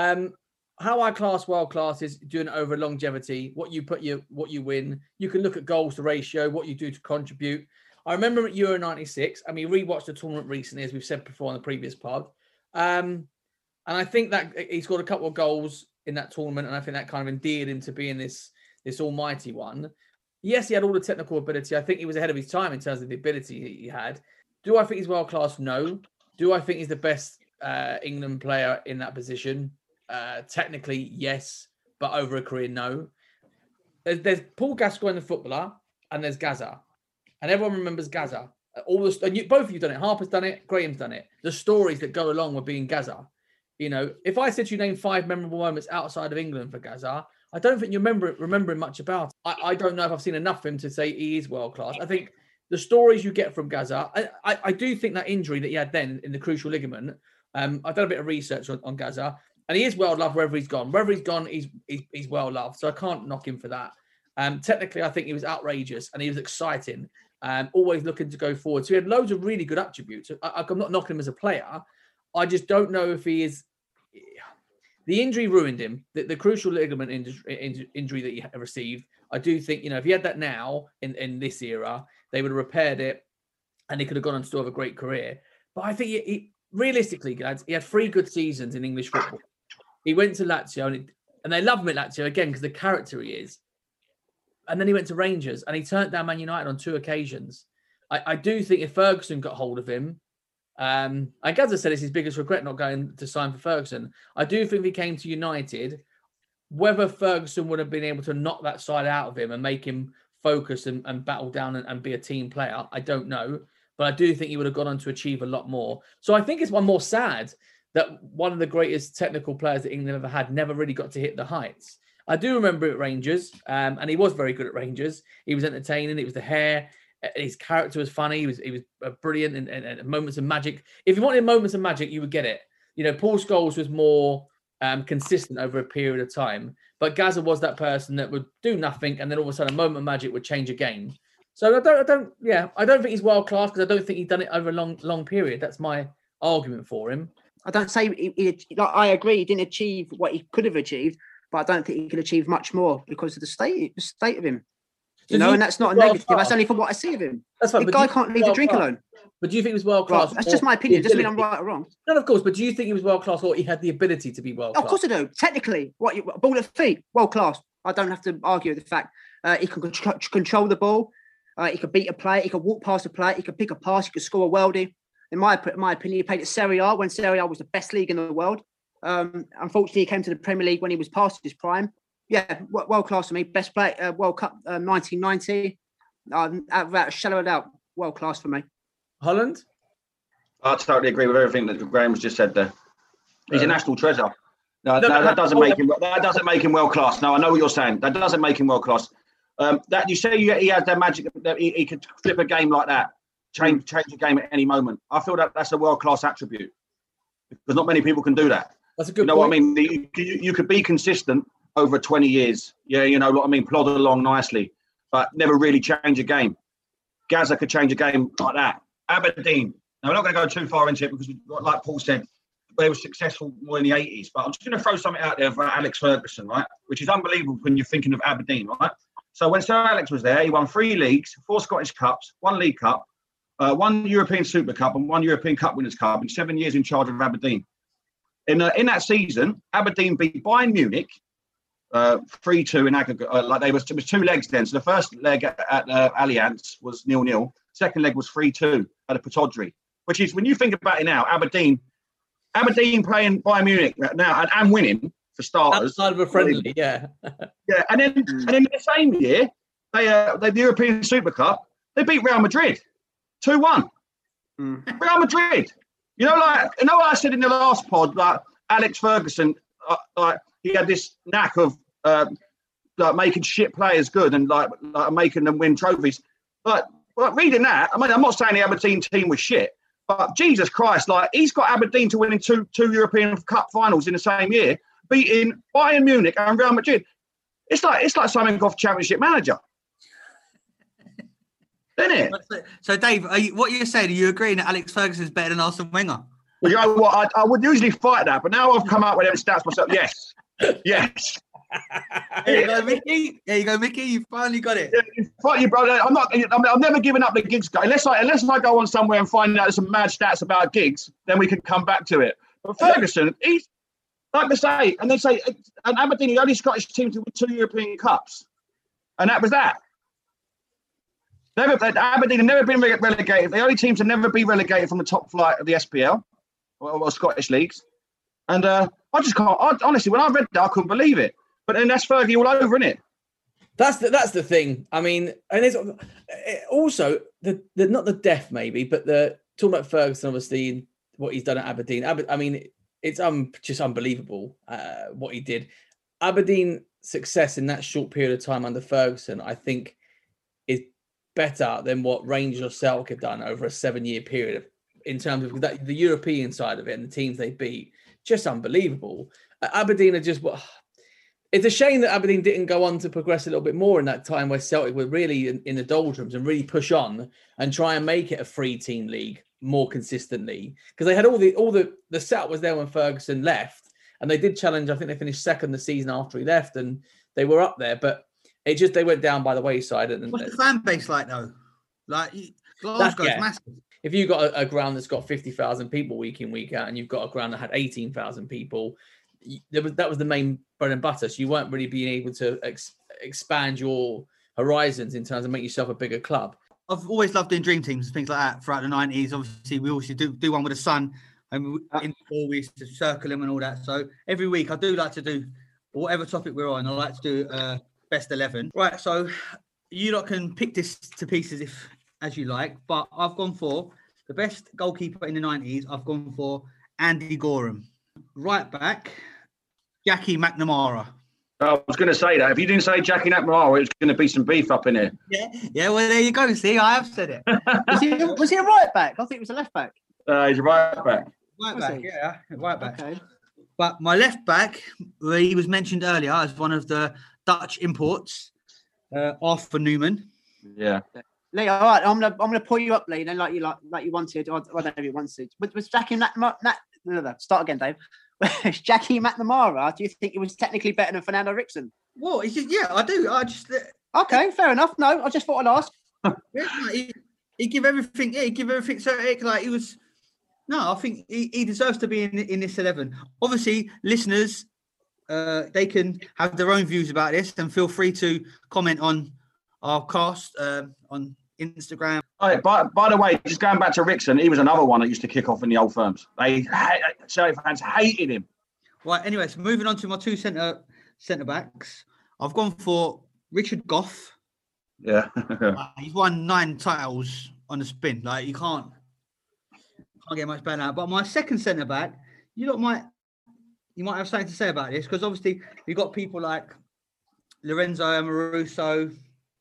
how I class world class is doing it over longevity. What you win. You can look at goals to ratio, what you do to contribute. I remember at Euro 96, and we rewatched the tournament recently, as we've said before on the previous pod. And I think that he scored a couple of goals in that tournament, and I think that kind of endeared him to being this almighty one. Yes, he had all the technical ability. I think he was ahead of his time in terms of the ability he had. Do I think he's world class? No. Do I think he's the best England player in that position? Technically, yes, but over a career, no. There's Paul Gascoigne, the footballer, and there's Gazza. And everyone remembers Gazza. Both of you done it. Harper's done it. Graham's done it. The stories that go along with being Gazza. If I said you name 5 memorable moments outside of England for Gazza, I don't think you remembering much about it. I don't know if I've seen enough of him to say he is world class. I think the stories you get from Gazza, I do think that injury that he had then in the crucial ligament, I've done a bit of research on Gazza, and he is well loved wherever he's gone. Wherever he's gone, he's well loved. So I can't knock him for that. Technically, I think he was outrageous and he was exciting. Always looking to go forward. So he had loads of really good attributes. I'm not knocking him as a player. I just don't know if he is... The injury ruined him. The crucial ligament injury that he received, I do think, if he had that now in this era, they would have repaired it and he could have gone on to still have a great career. But I think he realistically, lads, he had 3 good seasons in English football. He went to Lazio and they love him at Lazio, again, because the character he is. And then he went to Rangers and he turned down Man United on 2 occasions. I do think if Ferguson got hold of him, and Gazza said it's his biggest regret not going to sign for Ferguson. I do think if he came to United, whether Ferguson would have been able to knock that side out of him and make him focus and battle down and be a team player, I don't know. But I do think he would have gone on to achieve a lot more. So I think it's one more sad that one of the greatest technical players that England ever had never really got to hit the heights. I do remember at Rangers, and he was very good at Rangers. He was entertaining. It was the hair. His character was funny. He was brilliant and moments of magic. If you wanted moments of magic, you would get it. Paul Scholes was more consistent over a period of time. But Gazza was that person that would do nothing, and then all of a sudden a moment of magic would change a game. So I don't think he's world class because I don't think he'd done it over a long period. That's my argument for him. I don't say I agree he didn't achieve what he could have achieved. But I don't think he could achieve much more because of the state of him. And that's not a negative. That's only for what I see of him. That's fine. The guy can't leave the drink alone. But do you think he was world class? That's just my opinion. Doesn't mean I'm right or wrong. No, of course. But do you think he was world class or he had the ability to be world class? Of course I do. Technically, ball at feet, world class. I don't have to argue with the fact he can control the ball. He could beat a player. He could walk past a player. He could pick a pass. He could score a worldie. In my opinion, he played at Serie A when Serie A was the best league in the world. Unfortunately, he came to the Premier League when he was past his prime. Yeah, world class to me. Best player, World Cup 1990. Without a shadow of a doubt, world class for me. Holland? I totally agree with everything that Graham has just said there. He's a national treasure. No, that doesn't make him world class. No, I know what you're saying. That doesn't make him world class. That you say he has that magic that he could flip a game like that, change a game at any moment. I feel that's a world class attribute because not many people can do that. That's a good. What I mean? You could be consistent over 20 years. Yeah, you know what I mean? Plod along nicely, but never really change a game. Gazza could change a game like that. Aberdeen. Now, we're not going to go too far into it because, like Paul said, they were successful more in the 80s. But I'm just going to throw something out there about Alex Ferguson, right? Which is unbelievable when you're thinking of Aberdeen, right? So when Sir Alex was there, he won 3 leagues, 4 Scottish Cups, 1 League Cup, 1 European Super Cup, and 1 European Cup Winners' Cup in 7 years in charge of Aberdeen. In that season, Aberdeen beat Bayern Munich 3-2 in aggregate. It was 2 legs then. So the first leg at Allianz was 0-0. Second leg was 3-2 at a Pittodrie, which is, when you think about it now, Aberdeen playing Bayern Munich now and winning for starters. Outside of a friendly, yeah. Yeah, and then the same year, the European Super Cup, they beat Real Madrid 2-1. Real Madrid. You know what I said in the last pod, like Alex Ferguson, he had this knack of making shit players good and like making them win trophies. But reading that, I mean, I'm not saying the Aberdeen team was shit, but Jesus Christ, like he's got Aberdeen to winning two European Cup finals in the same year, beating Bayern Munich and Real Madrid. It's like something off Championship Manager. Isn't it? So, Dave, what you're saying, are you agreeing that Alex Ferguson is better than Arsene Wenger? Well, you know what? I would usually fight that, but now I've come out with them stats myself. Yes. Yes. There you go, Mickey. There you go, Mickey. You finally got it. Yeah, fight you, brother. I'm never giving up the gigs guy. Unless I go on somewhere and find out some mad stats about gigs, then we can come back to it. But Ferguson, he's like to say, and they say, and Aberdeen, the only Scottish team to win 2 European Cups, and that was that. Aberdeen have never been relegated. The only teams to never be relegated from the top flight of the SPL or Scottish leagues. And I just can't. Honestly, when I read that, I couldn't believe it. But then that's Fergie all over, isn't it? That's the thing. I mean, and it's also the not the death maybe, but the talking about Ferguson, obviously what he's done at Aberdeen. I mean, it's just unbelievable what he did. Aberdeen success in that short period of time under Ferguson, I think, is better than what Rangers or Celtic have done over a 7-year period in terms of the European side of it and the teams they beat. Just unbelievable. Aberdeen are just it's a shame that Aberdeen didn't go on to progress a little bit more in that time where Celtic were really in the doldrums and really push on and try and make it a 3-team league more consistently, because they had all the setup was there when Ferguson left, and they did challenge. I think they finished second the season after he left, and they were up there, but they went down by the wayside. What's the fan base like though? Like Glasgow's massive. If you've got a ground that's got 50,000 people week in, week out, and you've got a ground that had 18,000 people, that was the main bread and butter. So you weren't really being able to expand your horizons in terms of make yourself a bigger club. I've always loved doing dream teams and things like that throughout the 90s. Obviously, we also do one with the Sun, and in the fall we used to circle them and all that. So every week I do like to do whatever topic we're on. I like to do best 11. Right, so you lot can pick this to pieces as you like, but I've gone for the best goalkeeper in the 90s. I've gone for Andy Gorham. Right back, Jackie McNamara. I was going to say that. If you didn't say Jackie McNamara, it was going to be some beef up in here. Yeah. Well, there you go. See, I have said it. Was he a right back? I think it was a left back. He's a right back. Right back, yeah. Right back. Okay. But my left back, he was mentioned earlier as one of the Dutch imports, Arthur Newman. Yeah. Lee, all right, I'm gonna pull you up, Lee, then like you wanted. I don't know if you wanted. Was Jackie McNamara? Start again, Dave. Was Jackie McNamara? Do you think it was technically better than Fernando Rickson? Well, yeah, I do. I just okay, fair enough. No, I just thought I'd ask. He give everything. Yeah, he give everything. So like he was. No, I think he deserves to be in this 11. Obviously, listeners, they can have their own views about this, and feel free to comment on our cast on Instagram. Right, by the way, just going back to Rickson, he was another one that used to kick off in the old firms. Celtic fans hated him. Right, anyway, so moving on to my two centre backs. I've gone for Richard Gough. Yeah. He's won 9 titles on the spin. Like, you can't get much better now. But my second centre back, you might have something to say about this, because obviously you've got people like Lorenzo Amoruso,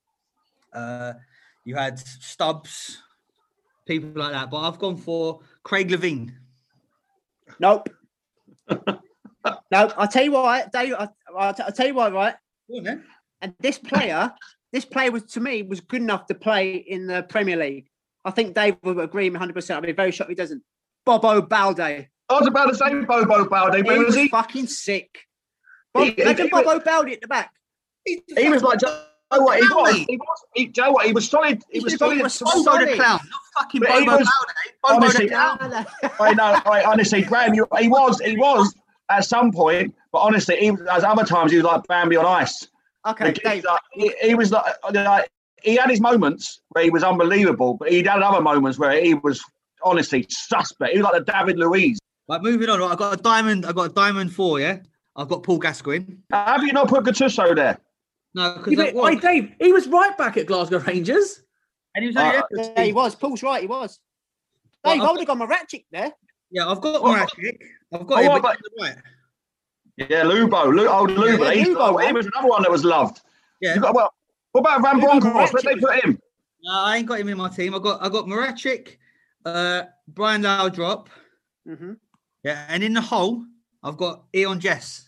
you had Stubbs, people like that. But I've gone for Craig Levine. Nope. No, I'll tell you why, Dave. I'll tell you why, right? Go on, then. And this player was, to me, was good enough to play in the Premier League. I think Dave will agree 100%. I'd be very shocked if he doesn't. Bobo Balde. I was about to say Bobo Baldé, but He was he fucking sick. Imagine Bobo Baldé at the back. He was like, Joe, what he was. Joe, what he was solid. He was solid. Bobo the clown, not fucking Bobo Baldé. Bobo the clown. I know. Honestly, Graham, he was at some point, but honestly, as other times, he was like Bambi on ice. Okay, Dave. He was like he had his moments where he was unbelievable, but he had other moments where he was honestly suspect. He was like the David Luiz. Right, moving on. I got a diamond 4. Yeah, I've got Paul Gascoigne. Have you not put Gattuso there? No, because Dave, he was right back at Glasgow Rangers, and he was he was. Paul's right. He was. Dave, I would have got Maracic there. Yeah, I've got Maracic. I've got him. But right. Yeah, Lubo. Old Lubo. He was another one that was loved. Yeah. What about Van Bronckhorst? Where they put him? No, I ain't got him in my team. I got Maracic, Brian Laudrup. Mm-hmm. Yeah, and in the hole, I've got Ian Jess.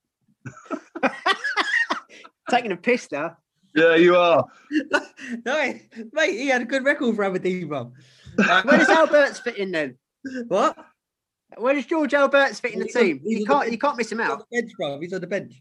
Taking a piss there. Yeah, you are. No, mate, he had a good record for Aberdeen, bro. Where does Alberts fit in then? What? Where does George Alberts fit in the team? You can't miss him out. He's on the bench, bro. He's on the bench.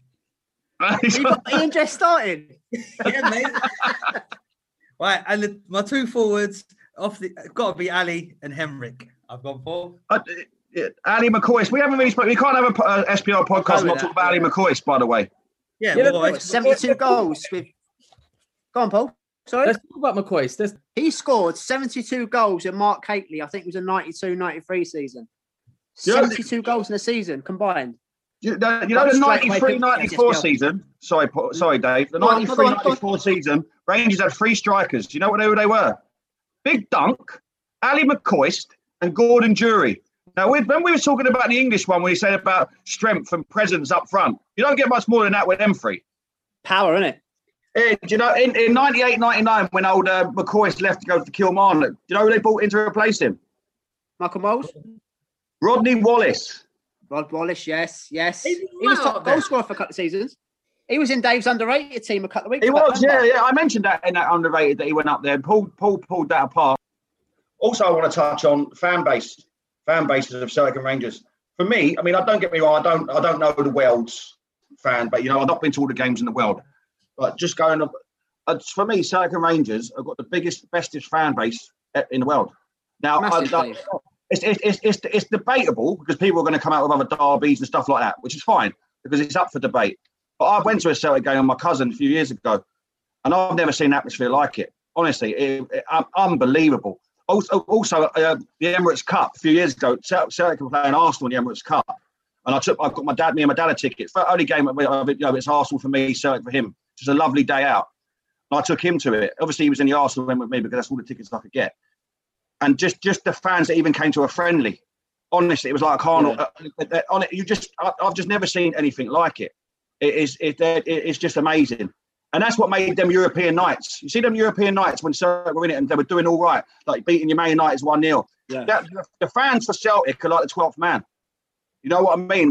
Ian Jess starting. Yeah, mate. Right, and my 2 forwards got to be Ali and Henrik. I've gone for. Ali McCoist. We haven't really spoken. We can't have a SPL podcast and not talk about Ali McCoist, by the way. Yeah, 72 goals with. Go on, Paul. Sorry. Let's talk about McCoist. He scored 72 goals in Mark Hateley. I think it was a 92-93 season. 72 goals in a season combined. You know the 93-94 season. Sorry, Dave. The 93-94 season, Rangers had 3 strikers. Do you know what they were? Big Dunk, Ali McCoist, and Gordon Jury. Now, when we were talking about the English one, when you said about strength and presence up front, you don't get much more than that with them 3. Power, innit? Do you know, in 98-99, when old McCoist left to go to Kilmarnock, do you know who they brought in to replace him? Michael Moles? Rodney Wallace. Rod Wallace, yes. He was top goal scorer for a couple of seasons. He was in Dave's underrated team a couple of weeks ago. He was, yeah. I mentioned that in that underrated that he went up there. Paul pulled that apart. Also, I want to touch on fan bases of Celtic and Rangers. For me, I mean, don't get me wrong, I don't know the world's fan, but I've not been to all the games in the world. But just going up, for me, Celtic and Rangers have got the biggest, bestest fan base in the world. Now, it's debatable because people are going to come out with other derbies and stuff like that, which is fine because it's up for debate. But I went to a Celtic game with my cousin a few years ago, and I've never seen an atmosphere like it. Honestly, unbelievable. Also, the Emirates Cup a few years ago, Celtic were playing Arsenal in the Emirates Cup, and I've got me and my dad a ticket. For the only game of it, it's Arsenal for me, Celtic for him. Just a lovely day out. And I took him to it. Obviously, he was in the Arsenal game with me because that's all the tickets I could get. And just the fans that even came to a friendly. Honestly, it was like a carnival. Yeah. I've just never seen anything like it. It's just amazing. And that's what made them European nights. You see them European nights when Celtic were in it and they were doing all right, like beating your Man United 1-0. Yeah. The fans for Celtic are like the 12th man. You know what I mean?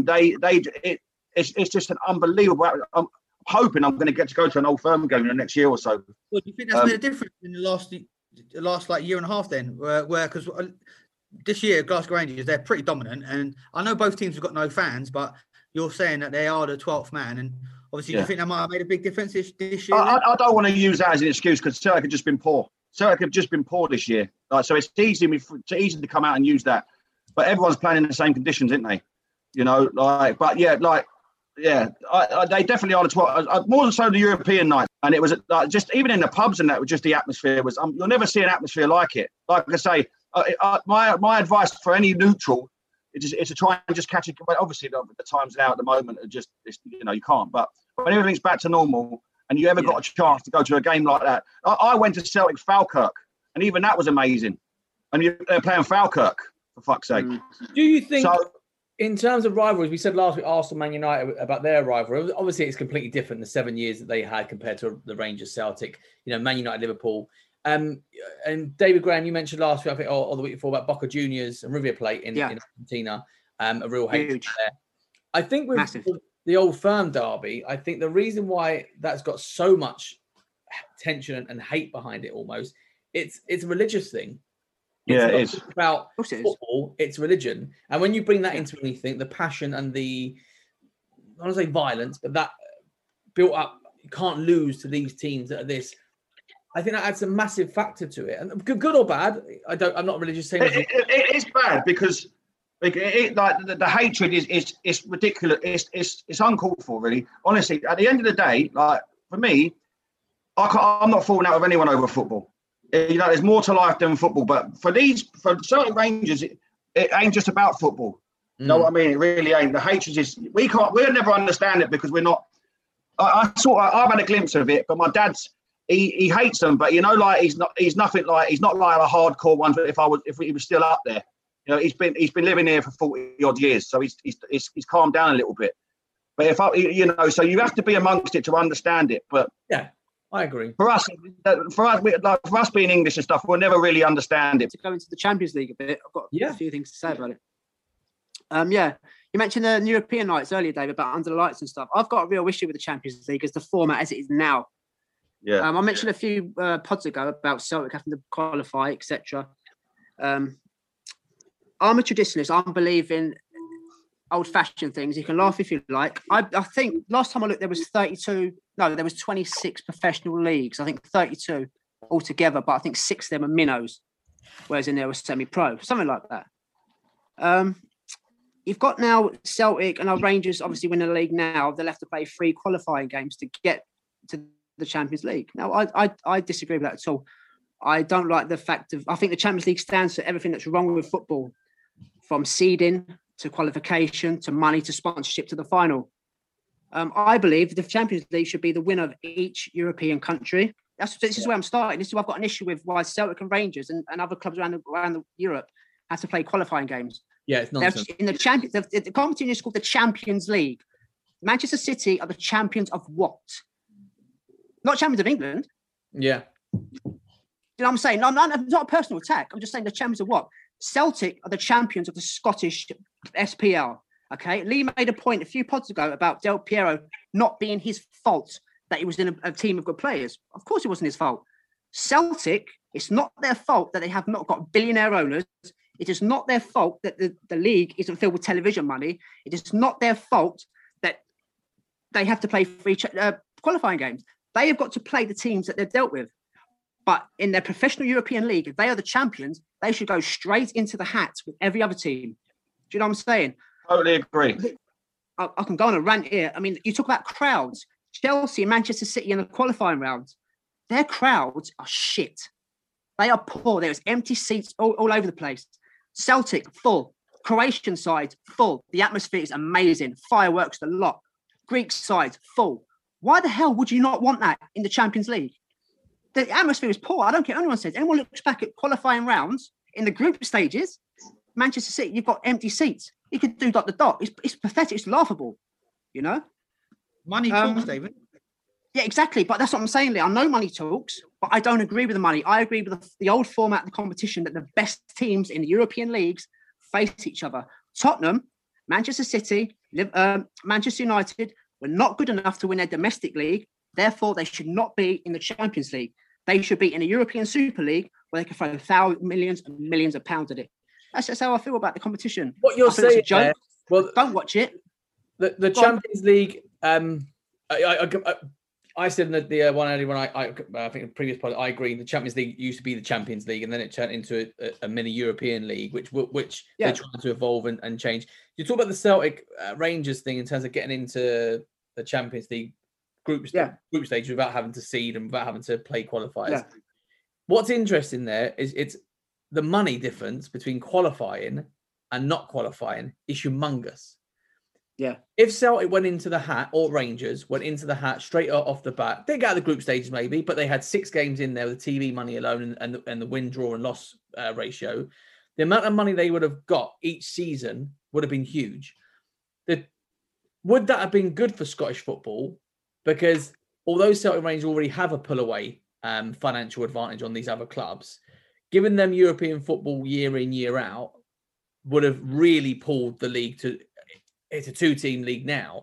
It's just an unbelievable. I'm hoping I'm going to get to go to an Old Firm game in the next year or so. Well, do you think that's made a difference in the last like year and a half then? Where because this year Glasgow Rangers, they're pretty dominant, and I know both teams have got no fans, but you're saying that they are the 12th man, and obviously do you think that might have made a big difference this year? I don't want to use that as an excuse because Celtic have just been poor. Celtic have just been poor this year, so it's easy to come out and use that. But everyone's playing in the same conditions, isn't they? They definitely are the 12th. More than so the European night, and it was just even in the pubs and that, just the atmosphere was. You'll never see an atmosphere like it. Like I say, my advice for any neutral is to try and just catch it. Well, obviously, the times now at the moment are just you can't. But when everything's back to normal, and you ever got a chance to go to a game like that, I went to Celtic Falkirk, and even that was amazing. And they're playing Falkirk for fuck's sake. Do you think? In terms of rivalries, we said last week Arsenal, Man United about their rivalry. Obviously, it's completely different. The 7 years that they had compared to the Rangers, Celtic, Man United, Liverpool. And David Graham, you mentioned last week, I think, or the week before, about Boca Juniors and River Plate in Argentina. A real hate there. I think with the Old Firm derby, I think the reason why that's got so much tension and hate behind it, almost, it's a religious thing. Yeah, not it is. just about football, it's religion. And when you bring that into anything, the passion and the, I don't want to say violence, but that built up, you can't lose to these teams that are this. I think that adds a massive factor to it. And good or bad, I'm not religious saying it is bad because like the hatred is ridiculous. It's uncalled for, really. Honestly, at the end of the day, like for me, I'm not falling out with anyone over football. There's more to life than football. But for certain Rangers, it ain't just about football. You know what I mean? It really ain't. The hatred is we'll never understand it because we're not. I've had a glimpse of it, but my dad's he hates them, but like he's not like a hardcore one. If he was still up there, he's been living here for 40 odd years, so he's calmed down a little bit. But so you have to be amongst it to understand it. But yeah, I agree. For us being English and stuff, we'll never really understand it. To go into the Champions League a bit, I've got a few things to say about it. You mentioned the European nights earlier, David, about under the lights and stuff. I've got a real issue with the Champions League as the format as it is now. Yeah. I mentioned a few pods ago about Celtic having to qualify, etc. I'm a traditionalist. I believe in old-fashioned things. You can laugh if you like. I think last time I looked, there was 26 professional leagues. I think 32 altogether, but I think 6 of them are minnows, whereas in there was semi-pro, something like that. You've got now Celtic and our Rangers obviously win the league now. They'll have to play 3 qualifying games to get to the Champions League. Now, I disagree with that at all. I don't like the fact I think the Champions League stands for everything that's wrong with football, from seeding to qualification to money to sponsorship to the final. I believe the Champions League should be the winner of each European country. This is where I'm starting. This is where I've got an issue with why Celtic and Rangers and other clubs around Europe have to play qualifying games. Yeah, it's nonsense. In the competition is called the Champions League. Manchester City are the champions of what? Not champions of England. Yeah. You know what I'm saying? No, it's not a personal attack. I'm just saying the champions of what? Celtic are the champions of the Scottish SPL. Okay. Lee made a point a few pods ago about Del Piero not being his fault that he was in a team of good players. Of course it wasn't his fault. Celtic, it's not their fault that they have not got billionaire owners. It is not their fault that the league isn't filled with television money. It is not their fault that they have to play 3 qualifying games. They have got to play the teams that they've dealt with. But in their professional European league, if they are the champions, they should go straight into the hat with every other team. Do you know what I'm saying? Totally agree. I can go on a rant here. I mean, you talk about crowds. Chelsea and Manchester City in the qualifying rounds, their crowds are shit. They are poor. There's empty seats all over the place. Celtic, full. Croatian side, full. The atmosphere is amazing. Fireworks, the lot. Greek side, full. Why the hell would you not want that in the Champions League? The atmosphere is poor. I don't care what anyone says. Anyone looks back at qualifying rounds in the group stages, Manchester City, you've got empty seats. You could do dot to dot. It's pathetic. It's laughable. You know? Money talks, David. Yeah, exactly. But that's what I'm saying, Lee. I know money talks, but I don't agree with the money. I agree with the old format of the competition that the best teams in the European leagues face each other. Tottenham, Manchester City, Manchester United were not good enough to win their domestic league. Therefore, they should not be in the Champions League. They should be in a European Super League where they can throw millions and millions of pounds at it. That's just how I feel about the competition. What you're saying, joke. Well, don't watch it. The Champions League. I said in the one earlier when I think the previous part, I agree. The Champions League used to be the Champions League, and then it turned into a mini European league, which they're trying to evolve and change. You talk about the Celtic Rangers thing in terms of getting into the Champions League group stage without having to seed and without having to play qualifiers. Yeah. What's interesting there is it's the money difference between qualifying and not qualifying is humongous. Yeah. If Celtic went into the hat, or Rangers went into the hat straight off the bat, they got out of the group stages maybe, but they had 6 games in there with the TV money alone and the win, draw, and loss ratio. The amount of money they would have got each season would have been huge. Would that have been good for Scottish football? Because although Celtic Rangers already have a pull away financial advantage on these other clubs, giving them European football year in, year out would have really pulled the league to. It's a 2-team league now.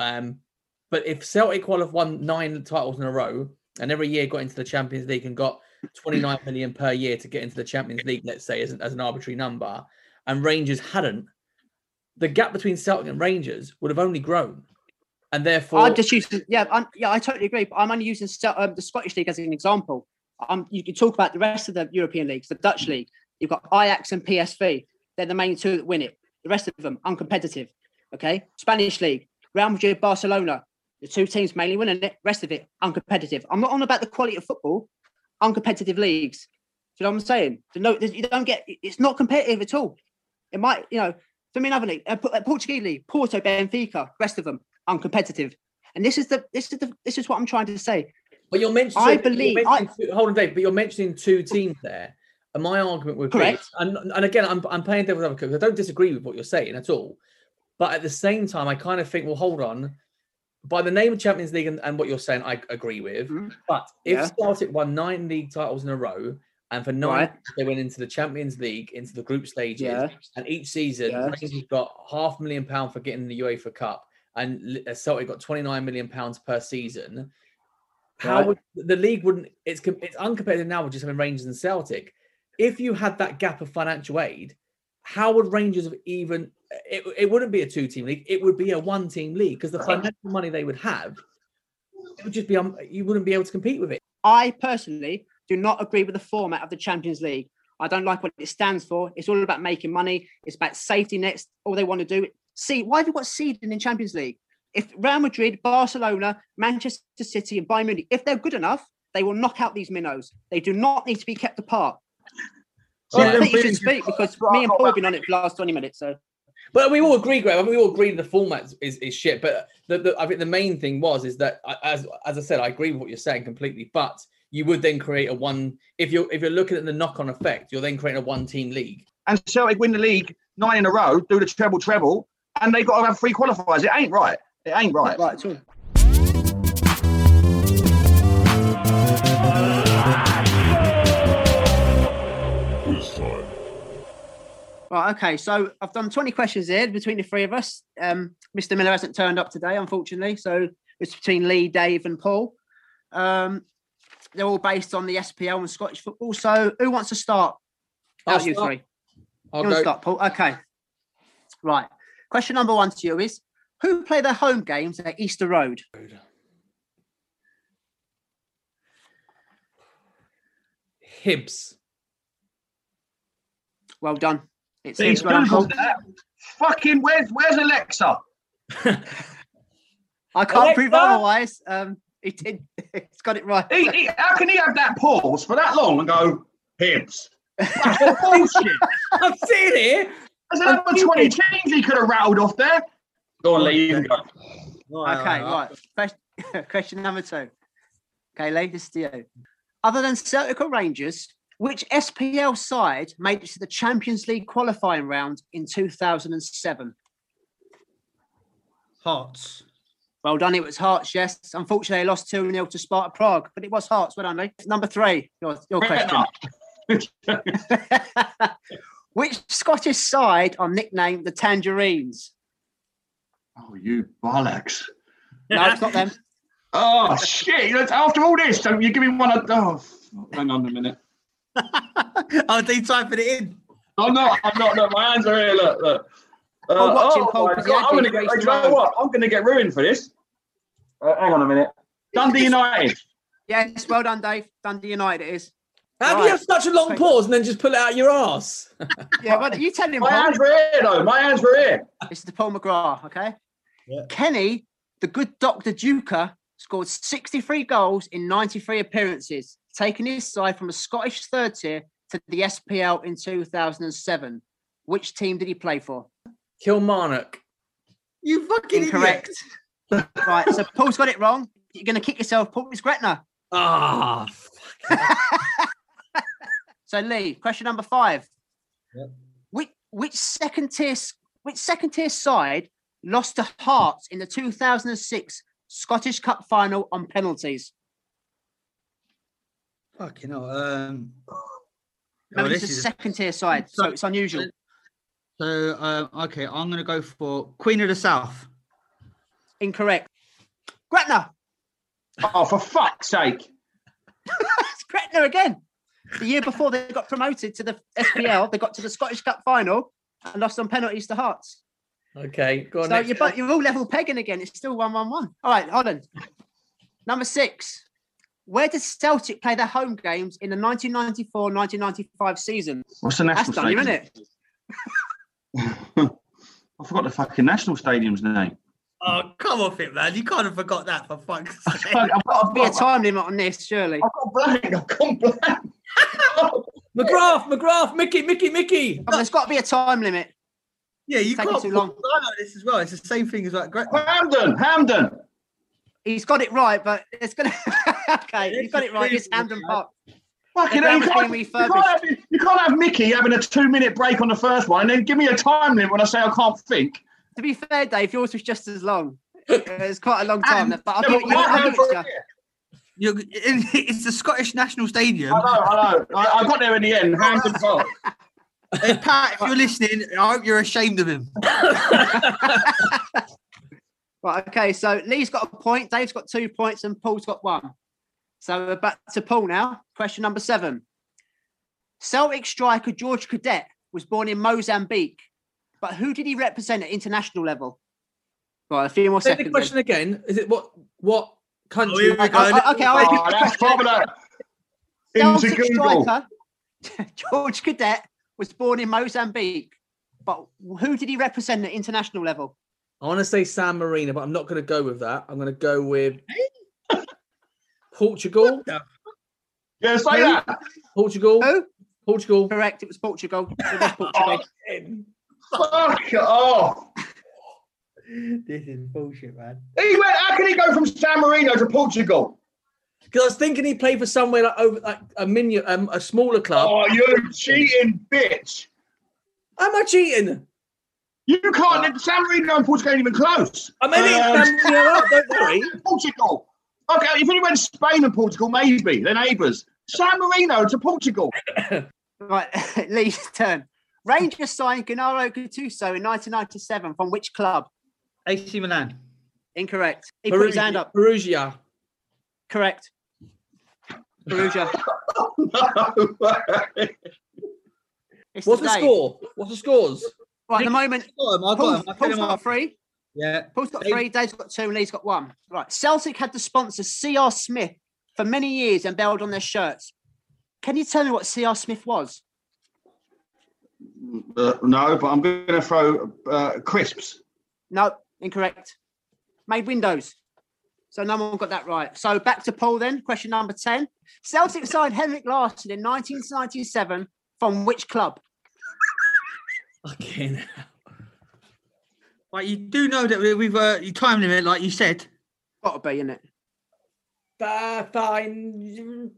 But if Celtic won 9 titles in a row and every year got into the Champions League and got 29 million per year to get into the Champions League, let's say, as an arbitrary number, and Rangers hadn't, the gap between Celtic and Rangers would have only grown. And therefore... I'm just using... I totally agree. But I'm only using the Scottish League as an example. You can talk about the rest of the European leagues, the Dutch League. You've got Ajax and PSV. They're the main two that win it. The rest of them, uncompetitive. Okay? Spanish League, Real Madrid, Barcelona. The two teams mainly winning it. Rest of it, uncompetitive. I'm not on about the quality of football. Uncompetitive leagues. Do you know what I'm saying? You don't get... It's not competitive at all. It might, for me, another league, Portuguese League, Porto, Benfica, rest of them, uncompetitive. And this is what I'm trying to say. But you're mentioning... hold on, Dave. But you're mentioning two teams there. And my argument would be... And again, I'm playing devil's advocate because I don't disagree with what you're saying at all. But at the same time, I kind of think, well, hold on. By the name of Champions League and what you're saying, I agree with. Mm-hmm. But if Celtic won 9 league titles in a row, and for 9 they went into the Champions League, into the group stages, and each season Rangers got £500,000 for getting the UEFA Cup, and Celtic got £29 million per season. How would the league wouldn't? It's uncompetitive now with just having Rangers and Celtic. If you had that gap of financial aid, how would Rangers have even? It wouldn't be a 2-team league. It would be a 1-team league because the financial money they would have, it would just be you wouldn't be able to compete with it. I personally do not agree with the format of the Champions League. I don't like what it stands for. It's all about making money. It's about safety nets. All they want to do. Why have you got seeding in Champions League? If Real Madrid, Barcelona, Manchester City, and Bayern Munich, if they're good enough, they will knock out these minnows. They do not need to be kept apart. So I think you should speak because me and Paul have been on it for the last 20 minutes. So. But we all agree, Graham. We all agree the format is shit. But I think the main thing is that, as I said, I agree with what you're saying completely. But you would then create if you're looking at the knock-on effect, you're then creating a 1-team league. And Celtic win the league 9 in a row, do the treble, and they've got to have 3 qualifiers. It ain't right. It ain't right. Right, at all. Right, okay, so I've done 20 questions here between the three of us. Mr. Miller hasn't turned up today, unfortunately, so it's between Lee, Dave and Paul. They're all based on the SPL and Scottish football, so who wants to start? You three. I'll go. Start, Paul? Okay. Right. Question number 1 to you is, who play their home games at Easter Road? Hibs. Well done. It's fucking where's Alexa? I can't prove otherwise. He did. He's got it right. How can he have that pause for that long and go Hibs? That's bullshit. I'm sitting here. There's another 20 teams he could have rattled off there. Go on, Lee. You can go. Okay, right. Question number 2. Okay, Lee, this is to you. Other than Celtic or Rangers, which SPL side made it to the Champions League qualifying round in 2007? Hearts. Well done. It was Hearts, yes. Unfortunately, they lost 2-0 to Sparta Prague, but it was Hearts. Well done, Lee. Number 3, your question. Which Scottish side are nicknamed the Tangerines? Oh, you bollocks. No, it's not them. Oh, shit. After all this, don't you give me one of... Oh, hang on a minute. Oh, they typing it in. I'm not. Look, my hands are here. Look. I'm watching Paul. I'm going to get ruined for this. Hang on a minute. Dundee United. Yes, well done, Dave. Dundee United it is. How do you have such a long pause and then just pull it out your arse? Yeah, but you tell him. My hands were here, though. My hands were here. This is the Paul McGrath, okay? Yeah. Kenny, the good Dr. Duker, scored 63 goals in 93 appearances, taking his side from a Scottish third tier to the SPL in 2007. Which team did he play for? Kilmarnock. You fucking incorrect. Right, so Paul's got it wrong. You're going to kick yourself, Paul. It's Gretna. Ah. So Lee, question number 5. Yep. Which second tier side lost to Hearts in the 2006 Scottish Cup final on penalties? Fucking hell. Remember, this is a second tier side, so it's unusual. So, okay, I'm going to go for Queen of the South. Incorrect. Gretna. Oh, for fuck's sake. It's Gretna again. The year before they got promoted to the SPL, they got to the Scottish Cup final and lost on penalties to Hearts. Okay, go on. So you're all level pegging again. It's still 1-1-1. All right, Holland. Number 6. Where did Celtic play their home games in the 1994-1995 season? What's the national stadium? That's done, isn't it? I forgot the fucking national stadium's name. Oh, come off it, man. You can't have forgot that, for fuck's sake. There's got to be a time limit on this, surely. I've gone blank. McGrath, Mickey. Oh, there's got to be a time limit. Yeah, you Taking can't too put long. time on this as well. It's the same thing as like Hampden. He's got it right, but it's going to... Okay, he's got it right. It's Hampden Park. Fucking hell, you can't have Mickey having a 2-minute break on the first one and then give me a time limit when I say I can't think. To be fair, Dave, yours was just as long. It's quite a long time. But I'll give it It's the Scottish National Stadium. I know. I got there in the end. Hampden Park. Hey, Pat, if you're listening, I hope you're ashamed of him. Right, okay, so Lee's got a point, Dave's got 2 points, and Paul's got 1. So we're back to Paul now. Question number 7. Celtic striker George Cadet was born in Mozambique, but who did he represent at international level? Right, a few more seconds. The question again. Is it what country? Okay, that's probably Celtic striker George Cadet was born in Mozambique, but who did he represent at international level? I want to say San Marino, but I'm not going to go with that. I'm going to go with Portugal. Yeah, say that. Portugal. Who? Portugal. Correct. It was Portugal. It was Portugal. Fuck off. This is bullshit, man. How can he go from San Marino to Portugal? Because I was thinking he played for somewhere like a smaller club. Oh, you cheating bitch! Am I cheating? You can't. San Marino and Portugal ain't even close. I mean, San Marino, don't worry. Portugal. Okay, if he went Spain and Portugal, maybe they're neighbours. San Marino to Portugal. Right, Lee's turn. Rangers signed Gennaro Gattuso in 1997 from which club? AC Milan. Incorrect. He put his hand up. Perugia. Correct. Perugia. What's the score? What's the scores? Right, at the moment, Paul's got 3. Yeah. Paul's got 3, Dave's got 2, and Lee's got 1. Right, Celtic had the sponsor C.R. Smith for many years embedded on their shirts. Can you tell me what C.R. Smith was? No, but I'm going to throw crisps. No, incorrect. Made windows. So no one got that right. So back to Paul then. Question number 10. Celtic signed Henrik Larsson in 1997 from which club? Okay. Right, you do know that we've your time limit, like you said. Got to be, innit? Fine.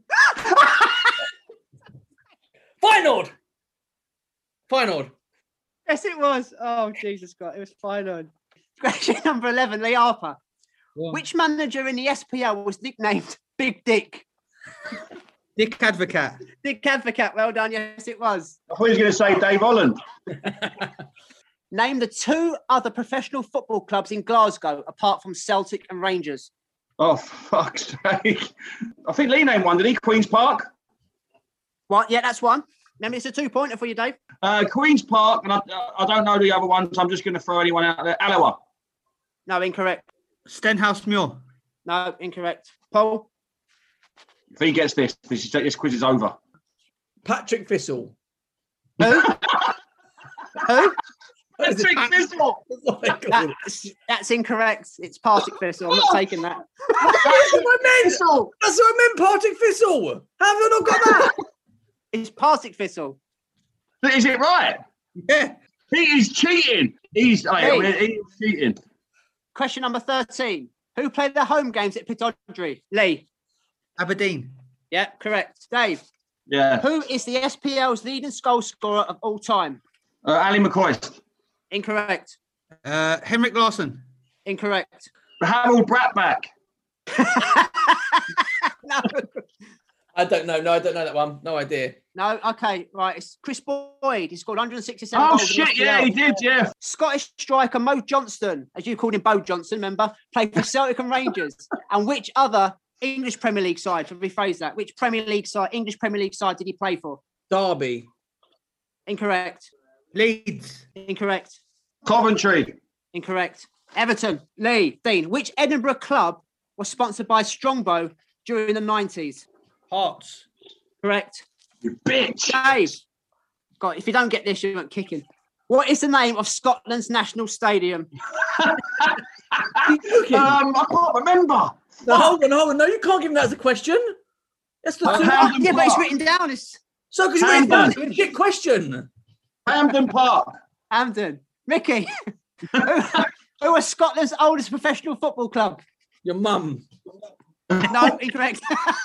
Feyenoord. Yes, it was. Oh, Jesus God. It was Feyenoord. Question number 11, Lee Harper. Yeah. Which manager in the SPL was nicknamed Big Dick? Dick Advocat. Dick Advocat. Well done. Yes, it was. I thought he was going to say Dave Holland. Name the 2 other professional football clubs in Glasgow apart from Celtic and Rangers. Oh, fuck's sake. I think Lee named one, did he? Queen's Park? What? Yeah, that's one. Remember, it's a 2-pointer for you, Dave. Queen's Park, and I don't know the other one, so I'm just going to throw anyone out there. Alloa. No, incorrect. Stenhouse Muir. No, incorrect. Paul? If he gets this quiz is over. Patrick Thistle. Who? Who? Patrick Thistle. That's incorrect. It's Partick Thistle. I'm not taking that. That's what I meant. That's what I meant. Partick Thistle. How have I not got that? It's Partick Thistle. Is it right? Yeah. He is cheating. He's cheating. Question number 13. Who played their home games at Pittodrie? Lee. Aberdeen. Yeah, correct. Dave. Yeah. Who is the SPL's leading goal scorer of all time? Ali McCoist. Incorrect. Henrik Larsson. Incorrect. Harold Bratback. No. I don't know. No, I don't know that one. No idea. No, okay, right. It's Chris Boyd. He scored 167 goals. Oh, shit, yeah, he did, yeah. Scottish striker Mo Johnston, as you called him Bo Johnson, remember, played for Celtic and Rangers. And which other English Premier League side, to rephrase that. Which English Premier League side did he play for? Derby. Incorrect. Leeds. Incorrect. Coventry. Incorrect. Everton. Lee. Dean. Which Edinburgh club was sponsored by Strongbow during the 90s? Hearts. Correct. You bitch. Dave. God, if you don't get this, you won't kicking. What is the name of Scotland's national stadium? I can't remember. No, hold on. No, you can't give him that as a question. That's the yeah, but it's written down. So, because you written down, it's a shit question. Hampden Park. Hampden. Mickey. Who was Scotland's oldest professional football club? Your mum. No, incorrect.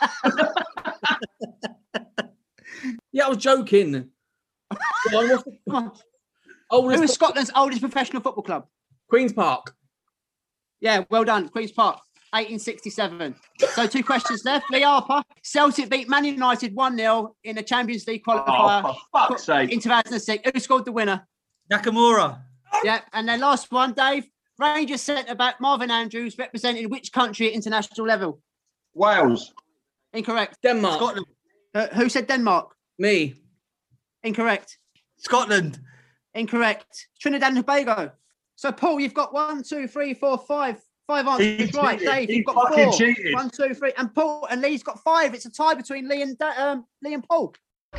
Yeah, I was joking. Come on. Who was Scotland's oldest professional football club? Queen's Park. Yeah, well done. Queen's Park, 1867. So 2 questions left. Lee Harper. Celtic beat Man United 1-0 in the Champions League qualifier for fuck's sake. in 2006. Who scored the winner? Nakamura. Yeah, and then last one, Dave. Rangers centre-back Marvin Andrews represented which country at international level? Wales. Incorrect. Denmark. Scotland. Who said Denmark? Me. Incorrect. Scotland. Incorrect. Trinidad and Tobago. So, Paul, you've got 1, 2, 3, 4, 5 answers right. Dave, you've got 4. Cheated. 1, 2, 3. And Paul and Lee's got 5. It's a tie between Lee and Paul.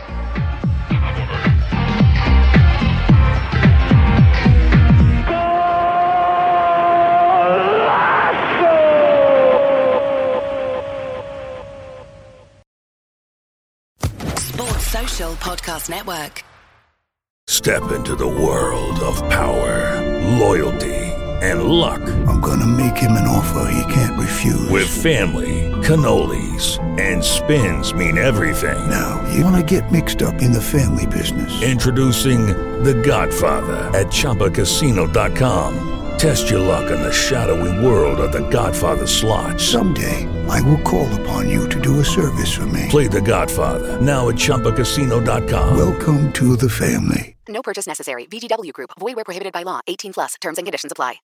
Sports Social Podcast Network. Step into the world of power, loyalty, and luck. I'm gonna make him an offer he can't refuse. With family, cannolis, and spins mean everything. Now, you wanna get mixed up in the family business. Introducing The Godfather at ChumbaCasino.com. Test your luck in the shadowy world of The Godfather slot. Someday, I will call upon you to do a service for me. Play The Godfather, now at ChumbaCasino.com. Welcome to the family. No purchase necessary. VGW Group. Void where prohibited by law. 18+. Terms and conditions apply.